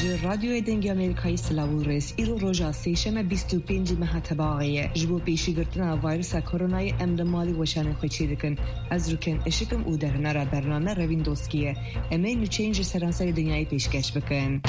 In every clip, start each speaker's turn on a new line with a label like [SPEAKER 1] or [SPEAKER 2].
[SPEAKER 1] رادیو دنگی آمریکایی سلاو رئیس ایرو روزا سیشم 25 ماه تباغیه جبو پیشی گرتن ویروس کرونا امر مالی وشان خوچی دکن از رکن اشکم او در نرا برنامه روین دوستیه امین چینج سراسر دنیای پیشکش بکن.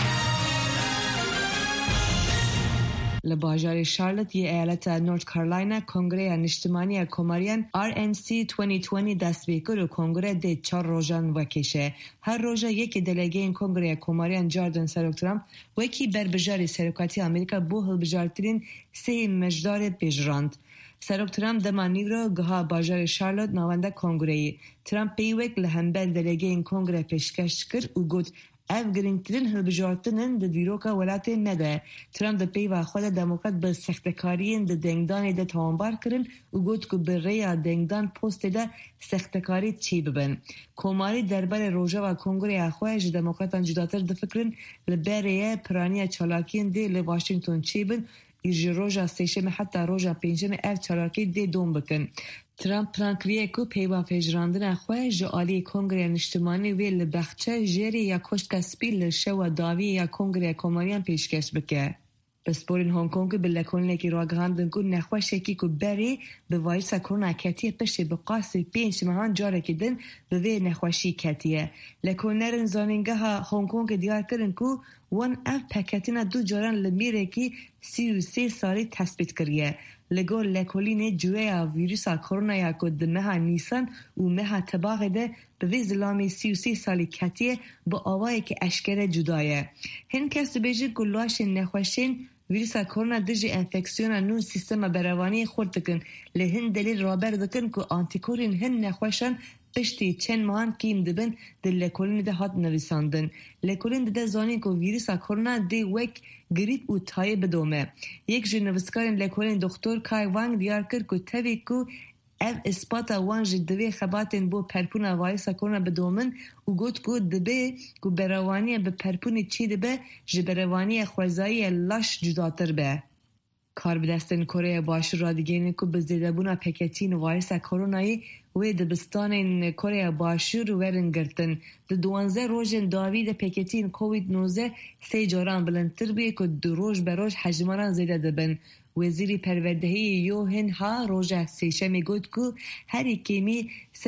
[SPEAKER 1] لباجار شارلوت یه ایالت نورت کارولاینا کنگره نشتمانی کماریان RNC 2020 دست بیکر و کنگره ده 4 روزان وکشه. هر روزا یک دلگه این کنگره کماریان جاردن سروکترام وکی بربجاری سرکاتی آمریکا بو هلبجارترین 3 مجدار پیجراند. سروکترام دمانی رو گها باجار شارلوت نوانده کنگرهی. ترامپ پیوک لهمبر دلگه این کنگره پیشکش کرد و گفت اف گرینگترین هلبجارتنن ده دیروکا ولاتی نده. ترامپ ده پیوه خود دموکرات به سختکارین ده دنگدان ده تاوانبار کرن و گوت که به ریا دنگدان پوست ده سختکاری چی ببن. کماری دربار روژا و کنگره اخواه دموکراتان جداتر ده فکرن لبریه پرانی چالاکین ده لواشنگتون چی بن ایج روژا سیشم حتی روژا پینجم اف چالاکی ده دوم بکن. ترامپ پرانکریه کو پیوا فجراندن خواه جالی کنگره نشتمانی وی لبخچه جری یا کشت کسبی لشو داوی یا کنگره کماریان پیشکش بکه. بسپورین هنگ کنگ به لکن لکی را گراندن کو نخواه شکی کو بری به ویروس کرونا کتیه پشت به قاسی 5 ماهان جاره کدن به وی نخواشی کتیه. لکن نرن زانینگه ها هنگ کنگ دیار کرن کو وان اف پکتینا 2 جاران لمیره کی 33 سالی تثبیت کریه. لگو لکولین جویا ویروس کرونا یا کد مها نیسان و مها تباغ ده به ویزلامی 33 سالی کتیه با آوایی که اشکره جدایه. هن کس بیجی گلوش نخوشین ویروس کرونا دژ انفکسیون نون سیستم بروانی خورد کن لهن دلیل رابر دکن که آنتیکورین هن نخوشن پشتی چند ماهان کیم دبن ده لکولین ده هات نویساندن. لکولین ده زانی که ویروس کرونا ده وک گریپ و تایه بدومه. یک جنویسکارین لکولین دکتر کای وانگ دیار کرد که تاوی که اف اثباتا وان جدوی خباتین بو پرپونا ویروس کرونا بدومن و گوت که دبه که بروانی به پرپونی چی دبه جبروانی خوزایی لاش جداتر به. کار بدستن کره باشور را دیگه که بزیده بونا پکتین ویروس کرونایی و دبستان کره باشور ورن گرتن. ده 12 روزن داوید پکتین کووید 19 3 جاران بلندتر بیه که 2 روز به روز حجماران زیده دبن. وزیری پروردهی یوهن ها روژه سیشمی گود که هر کمی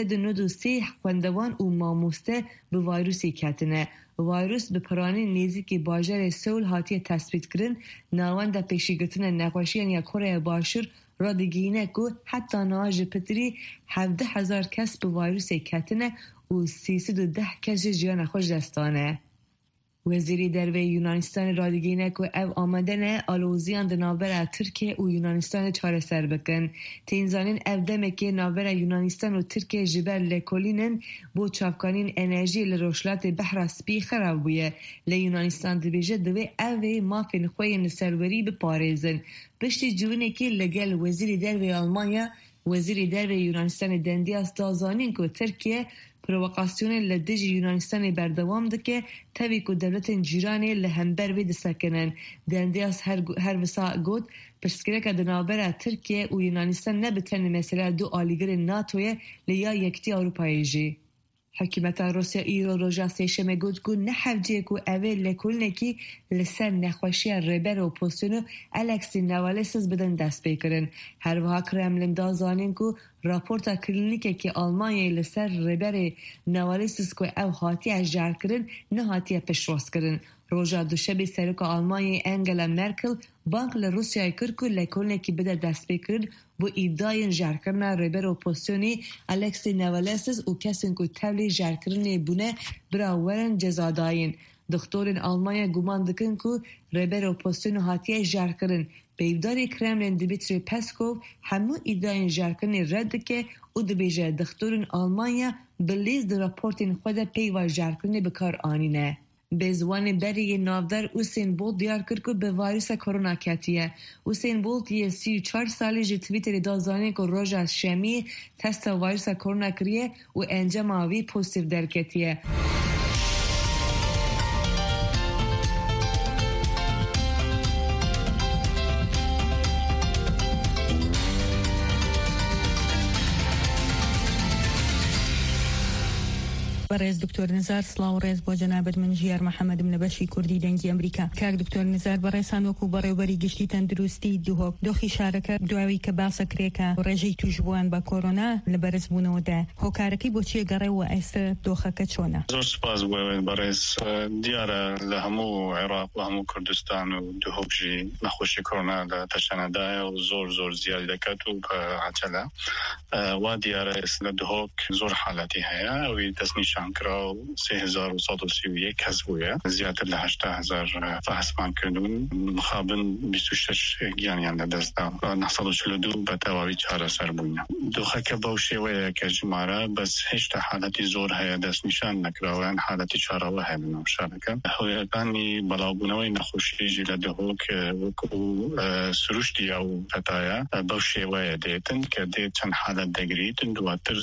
[SPEAKER 1] 193 خوندوان و ماموسته به ویروسی کتنه. ویروس به پرانی نیزی که باجر سول هاتی تثبیت کرن ناوند پیشی گرتن نقاشیان یا کره باشور را دیگینه که حتی ناج پتری 17,000 کس به ویروسی کتنه و 310 کس جیان خوش دستانه. وزیری در یونانستان را دیگینه که او آمدن آلوزیان در ناور ترکیه و یونانستان چاره سر بکن. تینزانین او دمه که ناور یونانستان و ترکیه جبر لکولینن بو چافکانین انرژی لروشلات بحر سپی خراب بویه. لیونانستان دبیجه دوی اوی مافین خوین سروری بپاريزن. بشتی جوینه که لگل وزیری در آلمانیا وزیری در یونانستان دندیاس دازانین که ترکیه پرووکاسیون لدیج یونانستان بردوام دکه تاوی که دولت جیرانی لهمبر وید سکنن. دندیاس هر وسا گود پرسکره که دنابر ترکیه و یونانستان نبتن مثلا 2 آلیگر ناتویه لیا یکتی اروپایی جی. حکومت روسیه ایرو روژا سیشم گود که نحوجه که اوه لکولنه که لسر نخوشی ریبر و پوستونو الکسی نوالسیز بدن دست بیکرن. هر وها کرملین دازانین که راپورتا کلینیکه که آلمانیای لسر ریبر نوالسیز که او هاتی اجار کرن نه هاتی پشروس کرن. روژا دوشبی سرک آلمانی انگلا مرکل بانک لروسیای کرد که لکولنه که بده دست بیکرن بو ایداین جارکرنا ریبر و پوستونی الکسی نوالسیز و کسین که تولی جارکرنی بونه براورن جزاداین. دکترین آلمانیا گمان دکن که ریبر و پوستونو هاتیه جارکرن. بیوداری کرملین دیمیتری پسکوف همو ایداین جارکرنی رد که او دبیجه دکترین آلمانیا بلیز در راپورتین خود پیوا جارکرنی بکار آنینه. بزوان بری نافدار اوسین بولت دیار کرد که به ویروس کرونا کتیه. اوسین بولت یه 34 سالی جی تویتر دازانی که روژا شمی تست ویروس کرونا کریه و انجام آوی پوزیتیو در کتیه.
[SPEAKER 2] بەڕێز دکتۆر نزار سڵاو ڕێز بۆ جەنابەت من ژیار محەممەدم لە بەشی کوردی دەنگی ئەمریکا. کاک دکتۆر نزار بەڕێسان وەکو بەڕێوەبەری گشتی تەندروستی دوهۆک دۆخی شارەکە دواوی کە باسەکرێکە ڕێژەی توشبووان بە کۆرۆنا لە بەرز بوونەوەدا هۆکارەکەی بۆچیە گەڕێەوە ئێستا دۆخەکە چۆنە؟
[SPEAKER 3] زۆر سپاس بەڕێز دیارە لە هەموو عێراق و هەموو کوردستان و دوهۆکژی نەخۆشی کۆرۆنا لە تەشەنەدایە و زۆر زیاد دەکات و عەجەلە وا دیارە ئێستا دوهۆک زۆر حاڵەتی هەیە ئەوی دەستنیشان کرا و 3131 کەس بووە زیاتر لە 80000 فحسمان کردون مخابن 26 گیانیان لەدەستدا 942 بە تەواوی چارەسەر بووین. دۆخەکە بەو شێوەیە کە ژمارە بەس هێشتا حالەتی زۆر هەیە دەستنیشان نەکراوەیان حالەتی چارەوە هەیە لەناو شارەکە. هۆیەکانی بەڵاوبوونەوەی نەخۆشیێژی لە دهۆک وەکو سروشتی ئەو پەتایە بەو شێوەیە دێتن کە دێت چەند حالەت دەگریتن دواتر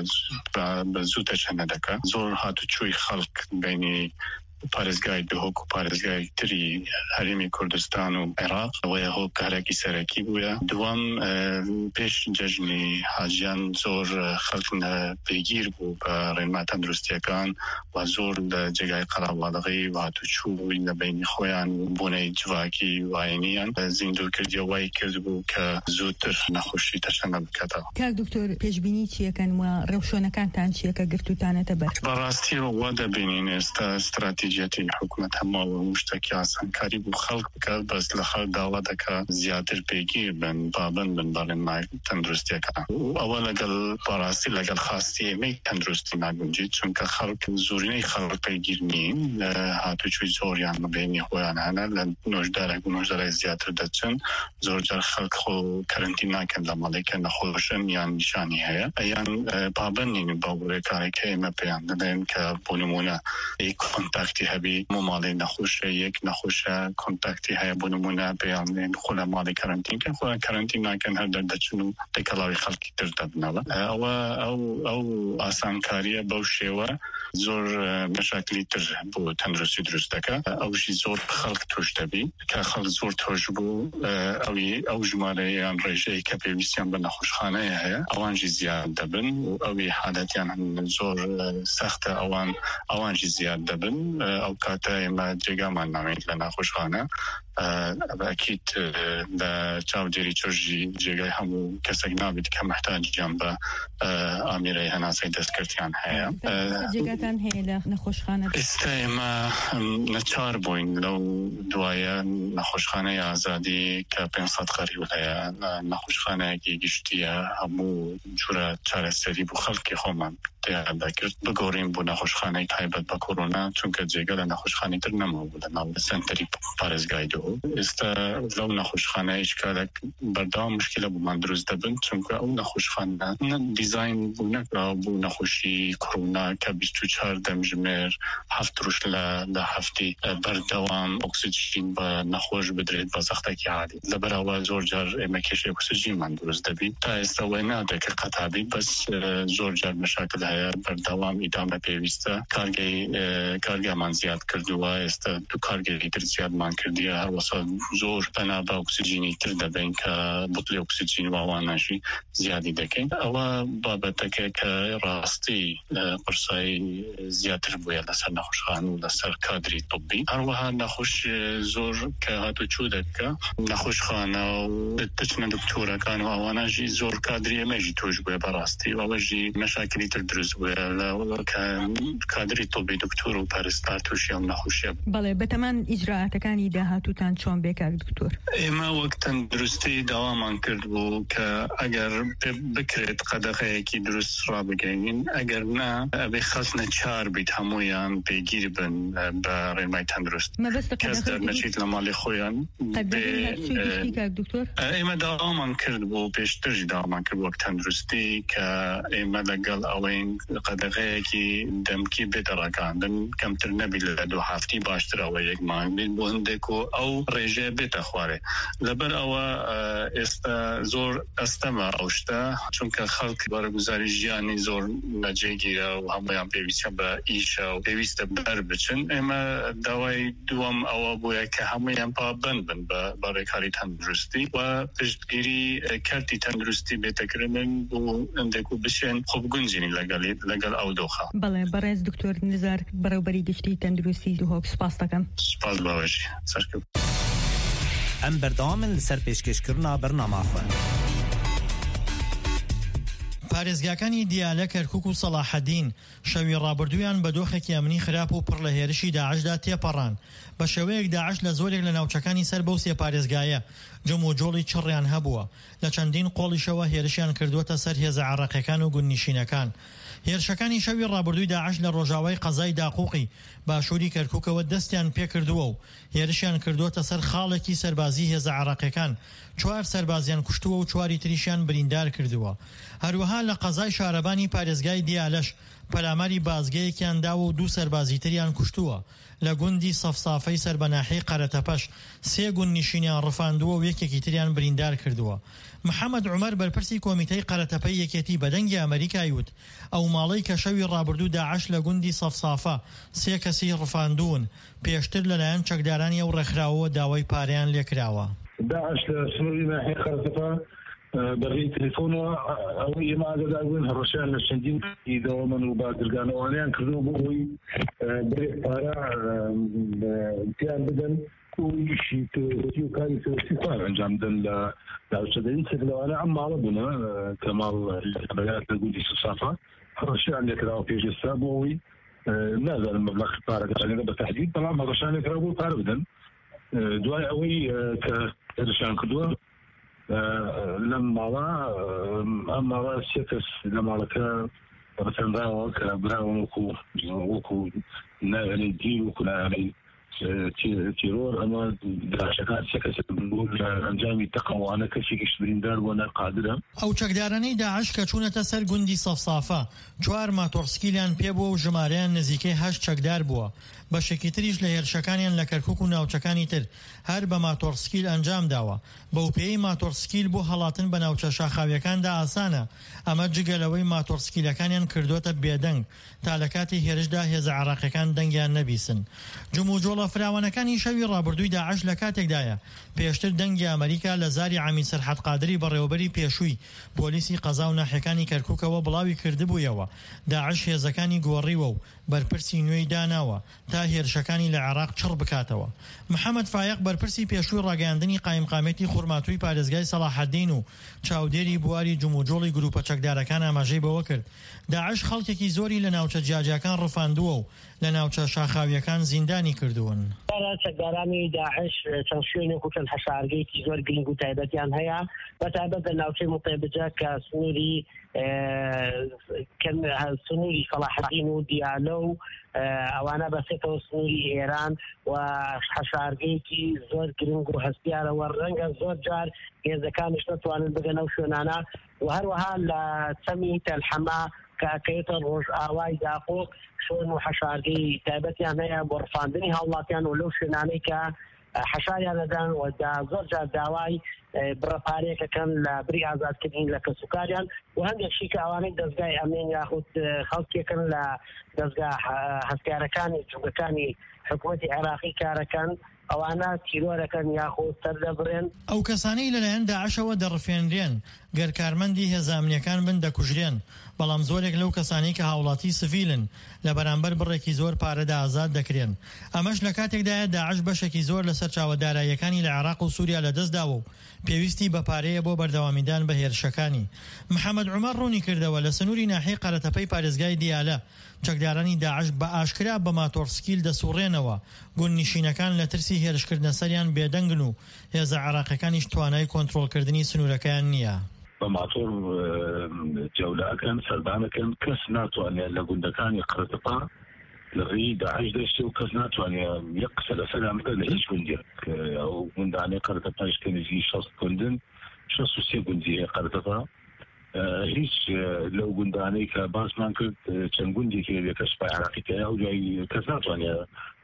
[SPEAKER 3] بە زوو تەشەنە دەکات. زۆر هاتوچۆی خەڵک بینی پارێزگای دهۆک و پارێزگای تری هەرێمی کوردستان و عێراق ئەوەیە هۆکارێکی سەرەکی بووە. دوام پێش جەژنی حاجیان زۆر خەڵک پێگیر بوو بە ڕێنما تەندروستیەکان و زۆر لە جێگای قەڵاوالغی و هاتوچووی لە بینی خۆیان بوونەی جواکی وایەنیان زیندوو کردی وای کرد بوو کە زووتر نەخۆشی تەشەنە بکاتەوە.
[SPEAKER 2] کاک دکتۆر پێشبینی چیەکەن و ڕێوشۆنەکانتان چیەکە گرتوتانەتە بەر؟
[SPEAKER 3] بەڕاستی وا دەبینین ئێستا استراتیجەتی حکومەت هەماوە مشتێکی ئاسانکاری بوو خەڵک بکات بەس لە خەڵک داوا دەکات زیاتر پێگیر بن پابند بن بە ڕێنمای تەندروستیەکان. ئەوە لەگەڵ بەڕاستی لەگەڵ خاستی ئێمەی تەندروستی ناگونجێت چونکە خەڵک زۆرینەی خەڵک پێگیر نین هاتوچووی زۆریان بەبینی خۆیان هەنە لە نۆژدارێک و نۆژدارێک زیاتر دەچن زۆر جار خەڵک خۆ کەرەنتین ناکەن لە ماڵێکە نەخۆشن یان نیشانی هەیە ئەیان پابند نین بە ڕێکارێکە ئێمە پێیان دەدەین کە بۆ نمونە کۆنتاکتی هەبی ماڵی نەخۆشە یەک نەخۆشە کۆنتاکتی هەیە بۆ نمونە پێیان خۆ لە ماڵی کەرەنتین کە خۆیان کەرەنتین ناکەن هەر دەردەچن و دەکەڵاوی خەڵکی تر دەبنەوە. ئەو ئاسانکاریە بەو شێوە زۆر مەشاکلی تر بۆ تەندروستی دروست دەکات. ئەوشی زۆر خەڵک توش دەبی کە خەڵک زۆر تۆش بوو ئەو ژمارەیان ڕێژەی کە پێویستیان بە نەخۆشخانەیە هەیە ئەوانجی زیاد دەبن و ئەوی حالەتیان زۆر سەختە ئەوانجی زیاد دەبن. ئەو کاتە ئێمە جێگامان نامێت لە ناخۆشخانە ئەکیت لە چاودێری چۆژی جێگای هەموو کەسێک نابێت کە محتاجیان بە ئامێرەی هەناسەی دەستکردیان هەیە.
[SPEAKER 2] جێگاتان هەیە لە نەخۆشخانە؟
[SPEAKER 3] ئێستا ئێمە نەچار بووین لەو دوایە نەخۆشخانەی ئازادی کە 500 قەریب هەیە نەخۆشخانەیەکی گشتیە هەموو جورە چارەسەری بوو خەڵکی خۆمان دەکرد بگۆڕین بۆ نەخۆشخانەی تایبەت بە کۆرۆنا چونکە جێگە لە نەخۆشخانەی تر نەماوە بوو لەناو سنتەری پارێزگای دهۆک. ئێستا لەو نەخۆشخانەی شکالێک بەردەوام مشکلە بوومان دروست دەبن چونکە ئەو نەخۆشخانە دیزاین بوو نەکراوە بوو نەخۆشی کۆرۆنا کە 24 دەمژمێر 7 ڕۆژ لە هەفتی بەردەوام ئۆکسیجین بە نەخۆش بدرێت بە زەختێکی عالی. لەبەرەوە زۆر جار ئێمە کێشەی ئۆکسیجینمان دروست دەبی تا ئێستا وای نادەکە قەتابی بەس زۆر جار مەشاکل هەیە بەردەوام ئیدامە پێویستە کارگامان زیاد کردووە ئێستا دو کارگەری تر زیادمان کردیە هەروەسا زۆر پەنا بە ئۆکسیجینی تر دەبین کە بوتڵی ئۆکسیجین و ئەوانەشی زیادی دەکەین. ئەوە بابەتەکە کە ڕاستی قرسایی زیاتر بووە لەسەر نەخۆشخانە و لەسەر کادری طبی. هەروەها نەخۆش زۆر کە هاتوچوو دەکە نەخۆشخانە و تچنە دکتۆرەکان و ئەوانەژی زۆر کادری ئێمەژی تۆش بووە بەڕاستی ئەوەژی مەشاکلی تر دروست بووە کە کادری طبی دکتۆر و پەرستار تووشی ئەم نەخۆشیە.
[SPEAKER 2] بەڵێ بەتەمان ئیجراعاتەکانی داهاتووتان چۆن بێکار دکتۆر؟
[SPEAKER 3] ئێمە وەک تەندروستی داوامان کرد بوو کە ئەگەر بکرێت قەدەغەیەکی دروست ڕابگەین ئەگەر نا ئەبێ خەسنە چار بیت هەمویان پێگیر بن بە ڕێنمای تەندروست کەس دەرنەچیت لە ماڵی خۆیان. ئێمە داوامان کرد بوو پێشترژی داوامان کرد وەک تەندروستی کە ئێمە لەگەڵ ئەوەین قەدەغەیەکی دەمکی بێتەڕەکاندن کەمتر نەبی لە 2 هەفتی باشترەوە یەک مانگ بێت بۆ هەندێک و ئەو ڕێژێ بێتە خوارێ. لەبەر ئەوە ئێستا زۆر ئەستەمە ئەو شتە چونکە خەڵک وەرەگوزاری ژیانی زۆر نەجێگیرە و هەمویان پێویستە بە ئیشە و پێویستە بەر بچن. ئێمە داوای دووەم ئەوە بووە کە هەمویان پابند بن بە ڕێکاری تەندروستی و پشتگیری کارتی تەندروستی بێتەکردن بۆ هەندێک و بشێن خۆبگونجێنی لەگەڵ لەگەڵ ئەو دۆخە.
[SPEAKER 2] بەڵێ بەڕێز دکتۆر نزار بەڕێوەبەری گشتی تەندروستی دووهۆک سپاس دەکەم.
[SPEAKER 3] سپاس باوەشی سەرکەوت.
[SPEAKER 4] ئەم بەردەوامن لەسەر پێشکەشکردنا بەرنامە خوێن.
[SPEAKER 5] پارێزگاکانی دیالە کەرکووک و سەلاحەدین شەوی ڕابردوویان بە دۆخێکی ئەمنی خراپ و پڕ لە هێرشی داعشدا تێپەڕان. بە شێوەیەک داعش لە زۆرێک لە ناوچەکانی سەر بەو سێ پارێزگایە جەم و جۆڵی چڕیان هەبووە. لە چەندین قۆڵیشەوە هێرشیان کردووەتە سەر هێزە عراقیەکان و گوندنشینەکان. هێرشەکانی شەوی ڕابردووی داعش لە ڕۆژاوای قەزای داقوقی باشووری کەرکووکەوە دەستیان پێکردووە و هێرشیان کردووەتە سەر خاڵێکی سەربازی هێزە عراقیەکان. 4 سەربازیان کوشتووە و 4 تریشیان بریندار کردووە. هەروەها لە قەزای شارەبانی پارێزگای دیالەش پەلاماری بازگەیەکیان داوە و 2 سەربازی تریان کوشتووە. لە گوندی سەفسافەی سەربەناحی قەرەتەپەش 3 گوندنشینیان ڕفاندووە و یەکێکی تریان بریندار کردووە. محەممەد عومەر بەرپرسی کۆمیتەی قەرەتەپەی یەکێتی بەدەنگی ئەمریکای وت ئەو ماڵەی کە شەوی ڕابردوو داعش لە گوندی سەفسافە 3 کەسی ڕفاندوون پێشتر لەلایەن چەکدارانی ئەو ڕێکخراوەوە داوای پارەیان لێکراوە.
[SPEAKER 6] داعش لە سنووری ناحیەی قەرەتەپە بەڕێی تەلەفۆنەوە ئەوەی ئێمە ئاگاداربووین هەڕەشیان لە چەندین دەوڵەمەند و بازرگانەوانیان کردووە بۆ ئەوەی برێک پارە پیان بدەن ویشی و کاری سەرسی خوار ئەنجام بدەن لە ناوچەدەین سەرلەوانە ئەم ماڵە بوونە کە ماڵ بەلات لە گوندی سوسافە هەڕەشیان لێکراوە پێش ئێستا بۆ ئەوەی نازانم مەبلەغ پارەکەیان بە تەحدید بەڵام هەڕەشیان لێکراوە بۆ پارە بدەن. دوای ئەوەی کە هێرشیان کردووە لەم ماڵە ئەم ماڵە 3 کەس لە ماڵەکە ڕەتەنداوە کە براون وەکو ناوێنەی دین وەکو ناوێنەی تیرۆر ئەمە داعشەکان 3 کەس لە ئەنجامی تەقەوانە کەسێکیش بریندار بۆ ناقادرە.
[SPEAKER 5] ئەو چەکدارانەی داعش کە چوونەتە سەر گوندی سەفسافە 4 ماتۆرسکیلیان پێبووە و ژمارەیان نزیکەی 8 چەکدار بووە. بەشێکی تریش لە هێرشەکانیان لە کەرکووک و ناوچەکانی تر هەر بە ماتۆرسکیل ئەنجام داوە. بەوپێی ماتۆرسکیل بۆ هەڵاتن بە ناوچە شاخاویەکاندا ئاسانە. ئەمە جگەلەوەی ماتۆرسکیلەکانیان کردوتە بێدەنگ تا لە کاتی هێرشدا هێزە عراقیەکان دەنگیان نەبیسن. جم و جۆڵە فراوانەکانی شەوی ڕابردووی داعش لە کاتێکدایە پێشتر دەنگی ئەمریکا لە زاری عەمی سەرحەد قادری بەڕێوەبەری پێشووی پۆلیسی قەزا و ناحیەکانی کەرکووکەوە بڵاوی کردبوویەوە. داعش هێزەکانی گۆڕیوە و بەرپرسی نوێی داناوە تا هێرشەکانی لە عێراق چڕ بکاتەوە. محەممەد فایق بەرپرسی پێشووی ڕاگەاندنی قایمقامێتی خورماتووی پارێزگای سەلاحەدین و چاودێری بواری جموجۆڵی گروپە چەکدارەکان ئاماژەی بەوە کرد داعش خەڵکێکی زۆری لە ناوچە جیاجیەکان ڕفاندووە و لە ناوچە شاخاویەکان زیندانی کردوون.
[SPEAKER 7] چەکدارانی داعش چەند شوێنێک و چەند حەشارگەیەکی زۆر گرنگ و تایبەتیان هەیە بەتایبەت لە ناوچەی متەبجە کە سنووری سەلاحەدین و دیالە و ئەوانە بەسێتەوە سنووری ئێران و حەشارگەیەکی زۆر گرنگ و هەستیارەوە ڕەنگە زۆر جار هێزەکانیش نەتوانن بگەنە ئەو شوێنانە و هەروەها لە چەمی تەلحەما کەکەیتە ڕۆژ ئاوای داقۆ شۆن و حەشارگەی تایبەتیان هەیە بۆ ڕفاندنی هەوڵاتیان و لەو شوێنانەی کە حەشاریان دەدان و زۆر جار داوای بڕەپارێکەکەن لە بری ئازادکردین لە کەسوکاریان و هەندێکشی کە ئەوانەی دەستگای ئەمنین یاخود خەڵکێکن لە دەستگا هەستیارەکانی جوگەکانی حکوومەتی عێراقی کارەکەن ئەوانە تیرۆرەکەن یاخود سەردەبڕێن.
[SPEAKER 5] ئەو کەسانەی لەلایەن داعشەوە دەڕفێنرێن گەرکارمەندی هێزامنیەکان بن دەکوژرێن بەڵام زۆرێک لەو کەسانی کە هاوڵاتی سڤیلن لە بەرامبەر بڕێکی زۆر پارەدا ئازاد دەکرێن. ئەمەش لە کاتێکدایە داعش بەشێکی زۆر لەسەر چاوەداراییەکانی لە عێراق و سووریا لەدەستداوە و پێویستی بە پارەیە بۆ بەردەوامیدان بە هێرشەکانی. محەممەد عومەر ڕوونی کردەوە لە سنووری ناحیەی قەرەتەپەی پارێزگای دیالە چەکدارانی داعش بە ئاشکرا بە ماتۆرسکیل دەسوڕێنەوە گوندنشینەکان لە ترسی هێرشکردنە سەریان بێدەنگن و هێزە عێراقیەکانیش توانای کۆنتڕۆڵکردنی سنوورەکەیان نییە.
[SPEAKER 6] بە ماتۆر جەولاکەن سەردانەکەن کەس ناتوانێت لە گوندەکانی قەرەتەپە لە ڕێی داعش دەشتێ و کەس ناتوانێت یەک قسە لەسەریان بکات لە هیچ گوندێک ئەو گوندانەی قەرەتەپەش کە نزیک 60 گوندن 63 گوندی هەیە قەرەتەپە هیچ لەو گوندانەی کە باسمان کرد چەند گوندێکی لێ کەس بە عێراقی تەیە و دوای کەس ناتوانێت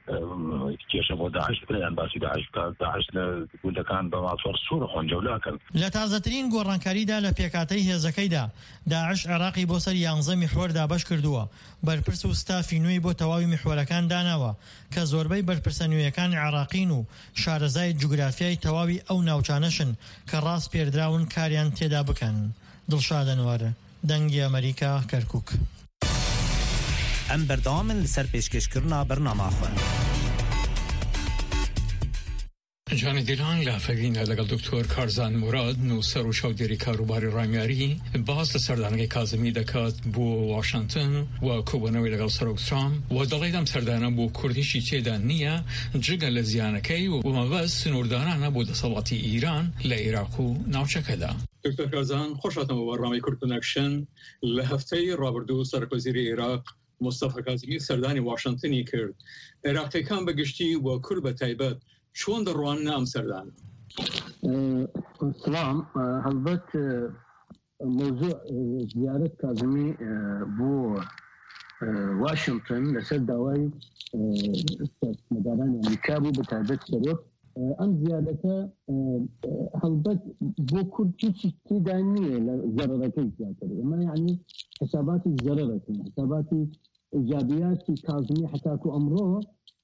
[SPEAKER 6] کێشە بۆ داعش بکەیان باسی داعش بکات داعش لە گوندەکان بە ماتۆر سوورە خۆنجەولاکەن.
[SPEAKER 5] لە تازەترین گۆڕانکاریدا لە پێکاتەی هێزەکەیدا داعش عێراقی بۆ سەر 11 میحوەر دابەش کردووە بەرپرس و ستافی نوێی بۆ تەواوی میحوەرەکان داناوە کە زۆربەی بەرپرسە نوێیەکان عێراقین و شارەزای جوگرافیای تەواوی ئەو ناوچانەشن کە ڕاست پێردراون کاریان تێدا بکەن. دڵشاد ئەنوەر دەنگی ئەمریکا کەرکووک.
[SPEAKER 4] ام بردامن لسر پیشکشکرنا برنامه خواه.
[SPEAKER 8] جان دیلان لافوین لگل دکتر کارزان مراد نوسر و شودری کاروباری رامیاری باز سردانه کازمی دکات بو واشنطن و کوبانوی لگل سروک ترامپ و دلیدم سردانه بو کردیشی چیدان نیا جگل زیانکی و مباز نوردانه بود صلاتی ایران لعراق و ناوچکده. دکتر کارزان خوشاتم و برنامه کردنکشن لهفته رابردو سرکوزیر عراق مصطفی کاظمی سردانی واشنطنی کرد. عراقی کام بگشتی و کرد به تایبت شون در روان أمستردام.
[SPEAKER 9] سلام. هلبت موضوع زيارة كاظمي بو واشنطن لسد دواي مداران أمريكا بو بتعبت سروف أم زيارته هلبت بو كل شيء تدانية لزررتين زيادة ما يعني حسابات الزررتين حسابات إيجابيات كاظمي حتى كو أمره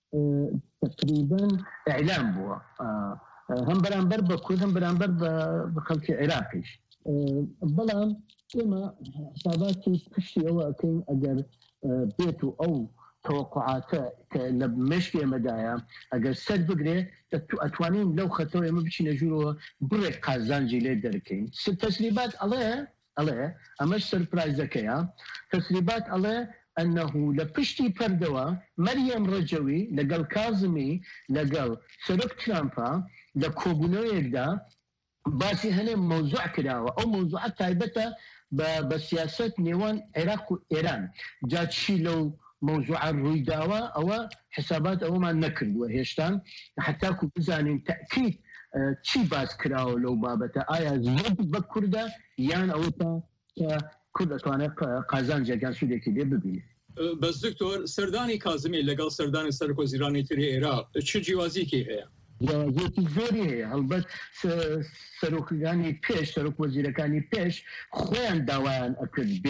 [SPEAKER 9] تقريبا إعلام بوا هم برانبر بكل هم برانبر بخلق عراقي بلان إما حساباتي كشي أو أكين أجر بيتو أو توقعاته لبمشي مدايا أجر سد بقري أتوانين لو خطوة ما بشي نجورو بريك قازانجي لي دركين تسريبات عليه أمش سربرايز كيا تسريبات عليه أنه لبشتي بردوا مريم رجوي لقل كاظمي لقل سرق ترامبا لكوبونويك دا باسي هنا موضوع كداوة أو موضوعات تايبتا بسياسة نيوان عراق وإيران جات شي لو موضوع الرويداوة أو حسابات أو ما نكرد وهيشتان حتى كو بزانين تأكيد شي باس كراو لو بابتا آيا زود بكردا يان أوتا كل أتوانى قازان جاكان سودي كده ببينه.
[SPEAKER 8] بس دكتور سرداني كاظمي لقال سرداني سركوزيراني تري العراق شو جوازي كي هي؟
[SPEAKER 9] جوازي زوري هي هلبت سركوزيراني بيش سركوزيراني بيش خوان دوان أكد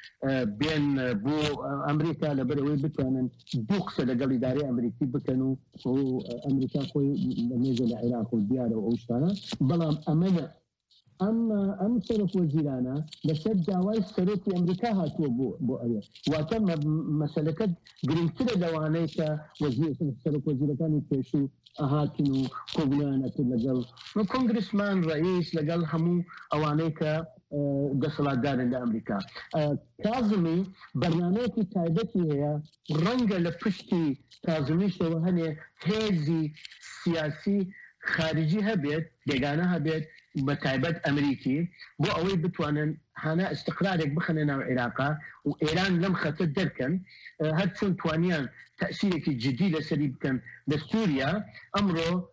[SPEAKER 9] بين بو أمريكا لبروي بتوانن بوكس لقال إداري أمريكي بكانوا أمريكا خوي نزل العراق والديار وأوشتانا بلام أمانة أم سرق وزيرانا لسد دواي سرق أمريكا هاتوا بو أريا وتم مسألة قريتنا دوانيك وزير سرق وزير كان يتشو أهاتنو كوبلانا تلقل كونغرسمان رئيس لقل همو أوانيك قصلا دارن لأمريكا كاظمي برنامجي تايبتي هي رنجة لبشتي كاظمي شو هني هزي سياسي خارجي هبيت ديغانا هبيت بتعبد أمريكي بو أوي بتوانن هنا استقرارك بخننا العراق وإيران لم خطر دركن هادشون توانيان تأثيرك الجديد سريب كان لسوريا أمره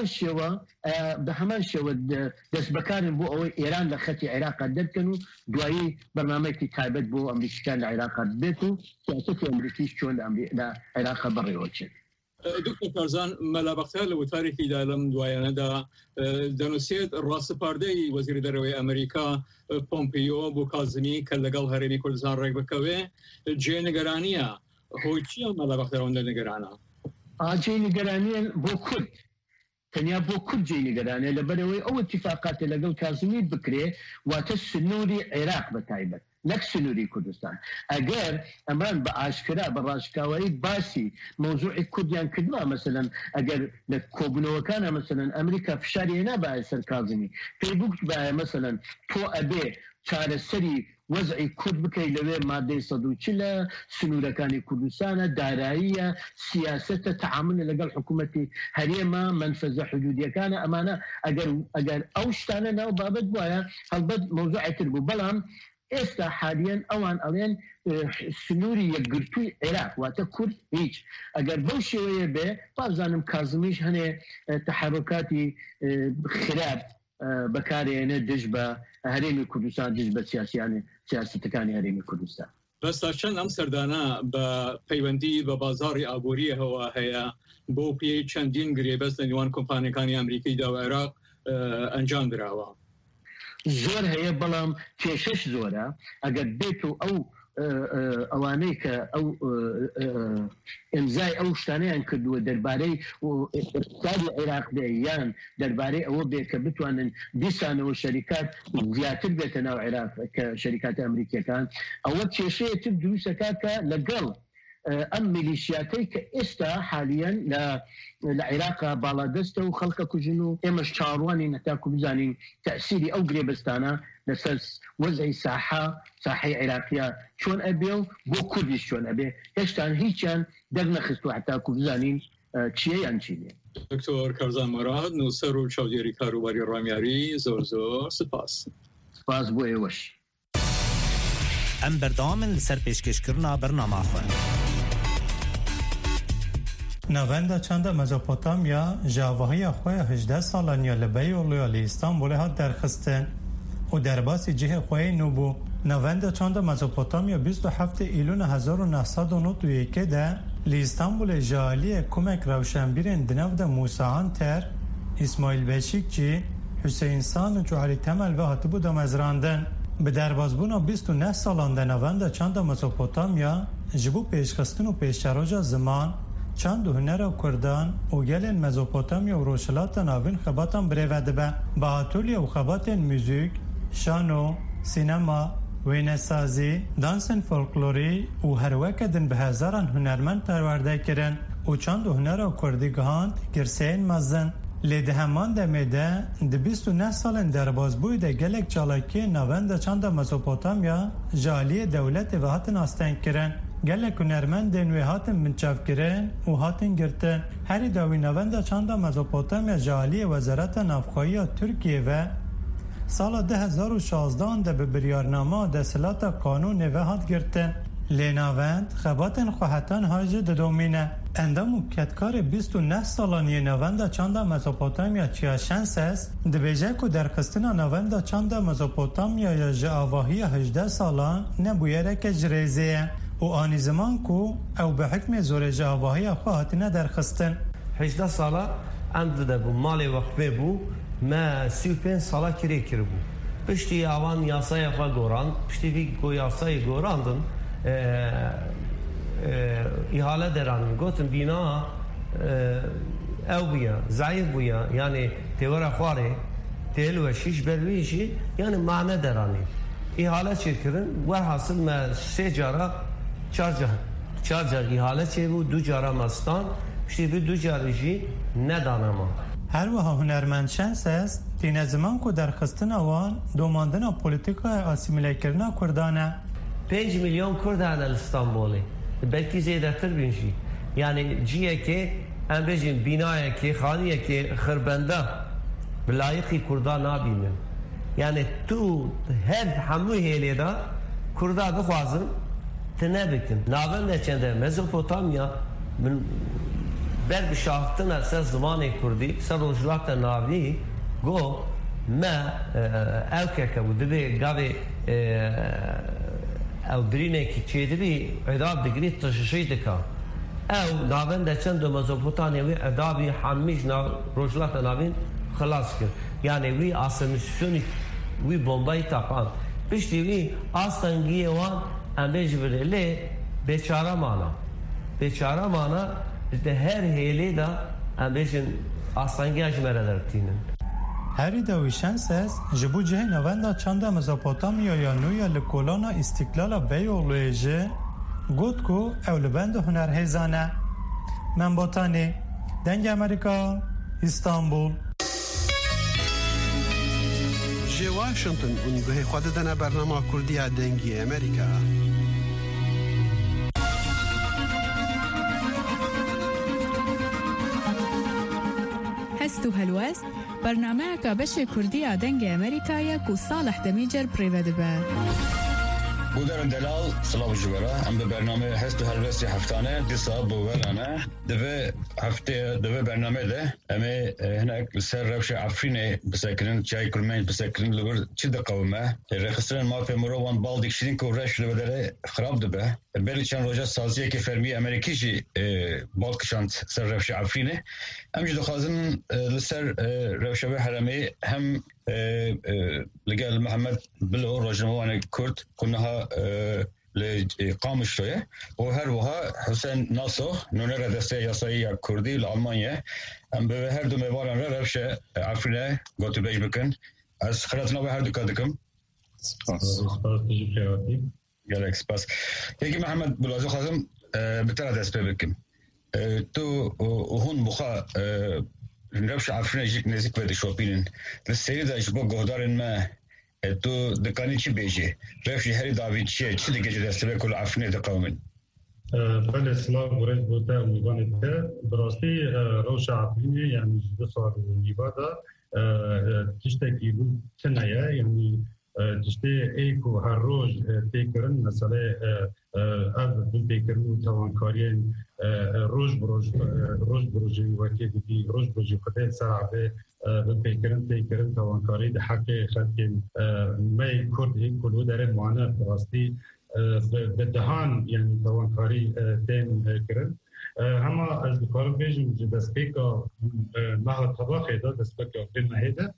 [SPEAKER 9] بهمان شوى دس بكارن بو أوي إيران لخطي عراق دركنو دواي برنامج تعبد بو أمريكان العراق بيتو سياسة أمريكي شون لعراق بري وجه.
[SPEAKER 8] دكتور كارزان ملابقتها لو تاريخي دالم دوايانا دا دانوسيد راس باردي وزير دروي أمريكا بومبيو بو كاظمي كاللقال هرمي كردستان رق بكوي جي نگرانيا هو چي ملابقتها ونده نگرانا؟
[SPEAKER 9] جي نگرانيا بو كرد تنيا بو كرد جي نگرانيا لبروي أو اتفاقات لقال كاظمي بكري واتسنوري عراق بتايبت نفس سنوري كردستان اگر امان باشكرا براشكاوي باسي موضوع كرديان كدما مثلا اگر لكوبنو كان مثلا امريكا في شارينا باسر كاظمي فيبوك مثلا تو ابي شار السري وضعي كرد بكي لوي ماده صدوچلا سنوركاني كردستان دارائيه سياسه تعامل لقال حكومتي هريما منفذ حدوديه كان امانه اگر اوشتانا نو بابد بوايا هل بد موضوع تربو بلام إستا حاليا أوان ألين سنوري يقرتوي عراق واتكر هيج أقر بوشي به بازانم كاظميش هني تحركاتي خراب بكاري دجبة هريمي كردستان دجبة سياسي يعني سياسة تكاني هريمي كردستان
[SPEAKER 8] بس عشان أمستردانا بپیوندی و بازاری عبوری هوا هيا بو پی چندین گریبس لنیوان کمپانی کانی امریکی دا و عراق انجام دراوا
[SPEAKER 9] زور هي بلام كيشش زورا اگر بيتو او اوانيك او امزاي او شتانيان كدو درباري واقتصاد العراق ديان درباري او بيك بتوان ديسان وشركات زياتر بيتنا العراق كشركات امريكيه كان او كيشيه تبدو سكاكا لقل ام ميليشياتي كاستا حاليا لعراق بالادسته وخلق كوجنو امش شارواني نتاكو بزانين تاثيري او قريبستانا لساس وزعي ساحه عراقيه شلون ابيو بو كردي شلون ابي هشتان هيچان دغنا خستو حتى كوزانين چیه یان چیه
[SPEAKER 8] دکتر کارزان مراد نوسر و چاودێری کاروباری ڕامیاری زۆر سپاس
[SPEAKER 5] بۆ ئێوەش ئەم بەردەوامن لەسەر پێشکەشکردنا بەرنامە خۆن
[SPEAKER 10] ناوەندە چەندە مەزۆپۆتامیا ژاڤاهەیە خۆیە 18 ساڵانیە لە بەیۆڵیا لە ئیستانبولê hat derxistin û derbasî cihê xwe nû bû. Navenda çanda Mezopotamya 27 îlûna 1991 de li İstanbulê ji aliyê kumek rewşenbîrên di nav de Musa Ter, İsmail Beşikçî, Hüseyin San û Ali Temel ve hatibû damezrandin. Bi derbasbûna 29 salan de navenda çanda Mezopotamya ji bo pêşxistin û pêşeroja ziman, çand û hunera Kurdan û gelên Mezopotamya û roşilata navîn xebatan birêve dibe. Bahatûliya û xebatên müzik, şano, sinema, wênesazî, dansên folklorî û herweke din bi hezaran hunermend perwerde kirin û çand û hunera Kurdî gihand girseyên mezin. Lê di heman demê de di 29 salên derbasbûyê de gelek çalakiyên navenda çanda Mezopotamya ji aliyê dewletê ve hatin astengkirin. Gelek hunermendên wê hatin minçavkirin û hatin girtin. Herî da wî navenda çanda Mezopotamya ji aliyê Wezareta Navxweyiya Tirkiye ve Sala 2016 de bi biryarnama destilata kanûnê ve hat girtin. Lê navend xebatên xwe hetan hajî didomîne. Endam û ketkarê 29 salaniyê navenda çanda Mezopotamya Çiyaşenses dibêje ku derxistina navenda çanda Mezopotamyaya ji avahiya 18 salan nebûyereke ji rêzê ye û anî ziman ku ew bi hikmê zorê ji avahiya xwe hatine derxistin.
[SPEAKER 11] 18 sala em dide bû malê wexfê bû me 35 sala kirê kiribû. Piştî avan yasaya xwe gorand, piştî vî ku yasayê gorandin ihale deran gotin bina ew bûye, zayıf bûye yani têwera xwarê têl ve şîş bervî jî yani mane deranî. İhale çêkirin werhasıl me sê cara çar car ihale çêbû du cara mestan piştî vî du carî jî nedanema.
[SPEAKER 10] Her wiha hunermend Şenses tîne ziman ku derxistina wan domandina polîtikaya asîmîlekirina Kurdan e.
[SPEAKER 11] 5 milyon Kurd hene li İstanbulê. Belkî zêdetir bin jî. Yani ciyekê em bêjin binayekê, xaniyekê xirbenda bi layıqî Kurda nabînin. Yani tu her hemû hêlê de Kurda bixwazin ti nebikin. Navenda çende Mezopotamya ber bi şahtina ser zimanê Kurdî, ser rojhilata navî got me ewkeke bû dibe gavê ew birînekî çêdibî edab digirî tişişî dika. Ew navenda çend Mezopotamya wê edabî hemî ji rojhilata navîn xilas kir. Yani wî asimilasyonî wî bombayî tapan. Piştî wî astengiyê wan em bê ji birê lê bêçare mana. Bêçare mana de her hêlê de em bêjin astengiya ji me re dertînin.
[SPEAKER 10] Herî de wî Şenses ji bo cihê navenda çanda Mezopotamyaya nû ya li kolana îstiklala Beyoğlu'yê jî got ku ew li benda hunerhêzan e. Membotanê, Dengê Amerîka, İstanbul.
[SPEAKER 12] Ji Washington hûn guhê xwe didine bernama Kurdiya Dengê Amerîka.
[SPEAKER 13] هەست و هەلوەست بەرنامەیەکە بەشێ کوردیە دەنگی ئەمریکایە و ساڵح دەمیجەر پڕێوە دەبە.
[SPEAKER 14] بودن دلال سلام جوارا ام به برنامه هست و هلوستی هفتانه دیسا بوورانه دوه هفته دوه برنامه ده اما هناك سر روش عفرینه بسکرین جای کرمین بسکرین لور چی دقومه رخصتن ما په مروان بالدیک شدین که رش لور داره خراب دبه بلی چند روزا سازیه که فرمی امریکی جی بالکشاند سر روش عفرینه ام جدو خازن لسر روش به حرمه هم لقال محمد بلو رجموان كرد كنها لقام شوية وهروها حسين ناصر نونر دسته ياسايا كردي لألمانيا ام به هر دو میوارن روش عفرینه گوتو بیج بکن از خیراتنا به هر دو کادکم سپاس گلک سپاس یکی محمد بلازو خازم بترى دست بكم تو وهون بخا نرفش عفرنا يجيك نزيك في الشوبين للسيد ده يشبه قهدار ما تو دكاني شي بيجي رفش هري دافيد شيء شو دقيقة دست بكل عفرنا دقاومن
[SPEAKER 15] بله سلام ورد بوده امیدوانه که براستی روش عفرینه یعنی بسار نیوادا تشتکی بود تنیه یعنی تشته ایکو هر روز تکرن مثلا از بکرن توانکاری روز بروز وقتی دیگه روز بروز خدای سرعه بکرن توانکاری ده حق خلق می کرد این کلو داره معنا براستی بدهان یعنی توانکاری تیم کرد اما از کارم بیشتر دستپیکا ماه طبقه داد دستپیکا فیلم هیده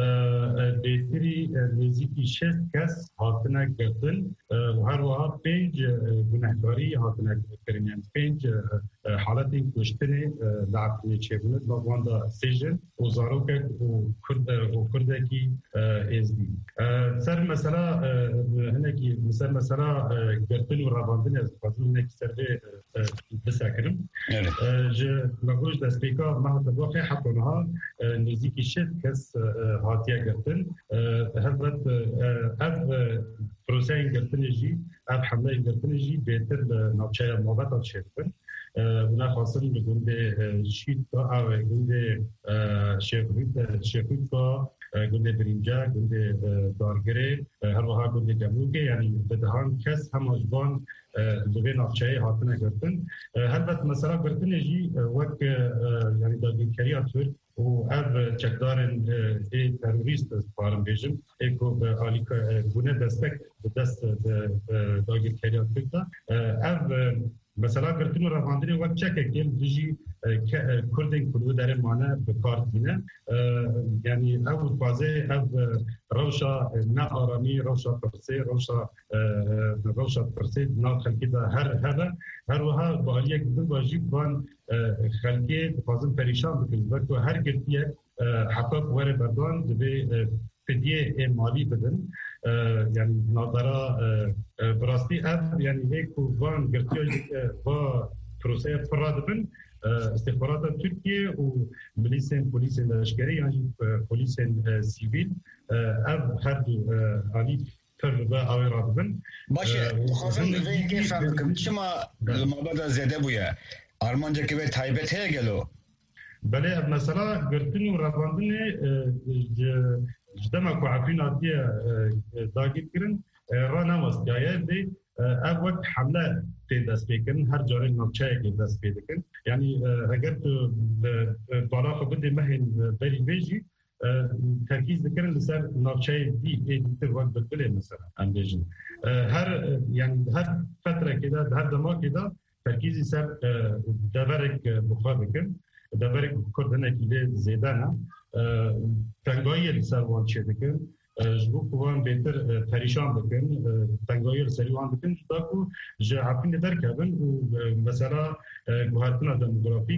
[SPEAKER 15] بهتری نزدیکی 6 کس هاتنه گرفتن و هر وقت 5 گناهکاری هاتنه کردن یعنی 5 حالت کشتن لعبت چهبونه نواندا سجن و زاروک و کردکی ازدی سر مثلا هنگی مثلا گرفتن و رواندن از خواستم هنگی سر بسکرم نگوش دستپیکا محتواقع حتی نها نزدیکی 6 کس هاتیه گرفتن هلبت اف پروسه گرفتن جی اف حمله گرفتن جی بهتر نوچه موقعات شدن اونا خواستن گنده شید او گنده شیخوید با گنده برینجا گنده دارگره هر وقت گنده جموگه یعنی بدهان کس هم اجبان دوی نوچه هاتنه گرفتن هلبت مثلا گرفتن جی وقت یعنی داگیرکری ترک و اف چکدارن تروریست پارم بیشم ایکو آلی گونه دستک دست داگیرکری ترک اف مثلا گرفتن و رفاندنی وقت چکه که دیجی کردین کلو داره مانه به کار دینه یعنی اول بازه اول روشا نه آرامی روشا پرسه نه خلقی دا هر وها با یک دو واجب بان خلقی بازم پریشان بکنید وقت و هر گرفتیه حقاق وره بردان دبی فدیه مالی بدن یعنی نظرا براستی اف یعنی یک وان گرفتیه با پروسه فراد بن استخبارات ترکیه و پلیس لشکری یعنی پلیس سیویل اف هر دو عالی پر و آویراد بن
[SPEAKER 14] باشه خواستم دوی که فهمکم چما مابدا زیاده بویا آرمانجا که به تایبت هی گلو
[SPEAKER 15] بله مثلا گرفتن و رفاندن جدما کو عفرین آتیه داگیر کرن را نماست یایه دی اف وقت حمله دست بکن هر جاره نوچه که دست بکن یعنی اگر تو بالا خود بده مهن بری بیجی ترکیز دکرن لسر نوچه دی دیتر وقت بکله مثلا اندیجن هر یعنی هر فتره که هر دما که ترکیزی سر دورک بخواه بکن دورک کردنه که زیده نه تنگایی لسر وان چه دکن جبو کوان بهتر پریشان بکن تنگایی سری وان بکن تا کو ج عفین درکبن و مثلا گوهرتنا دموگرافیک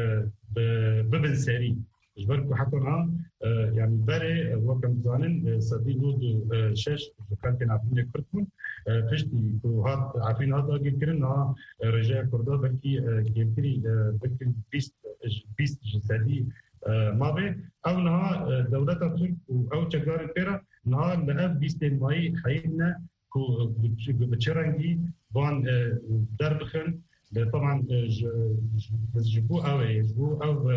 [SPEAKER 15] ببن سری جبر کو حتی هم یعنی بره وقت زانن صدی نود شش خلق عفین کردن پشتی کو هات عفین هات آگیر کرن ها رجای کرده بلکی گیمتری بلکی 20 صدی ما به او نها دولت ترک او چگار پیرا نها لعب 20 مای خیلنا کو بچرنگی وان در بخن طبعا جبو او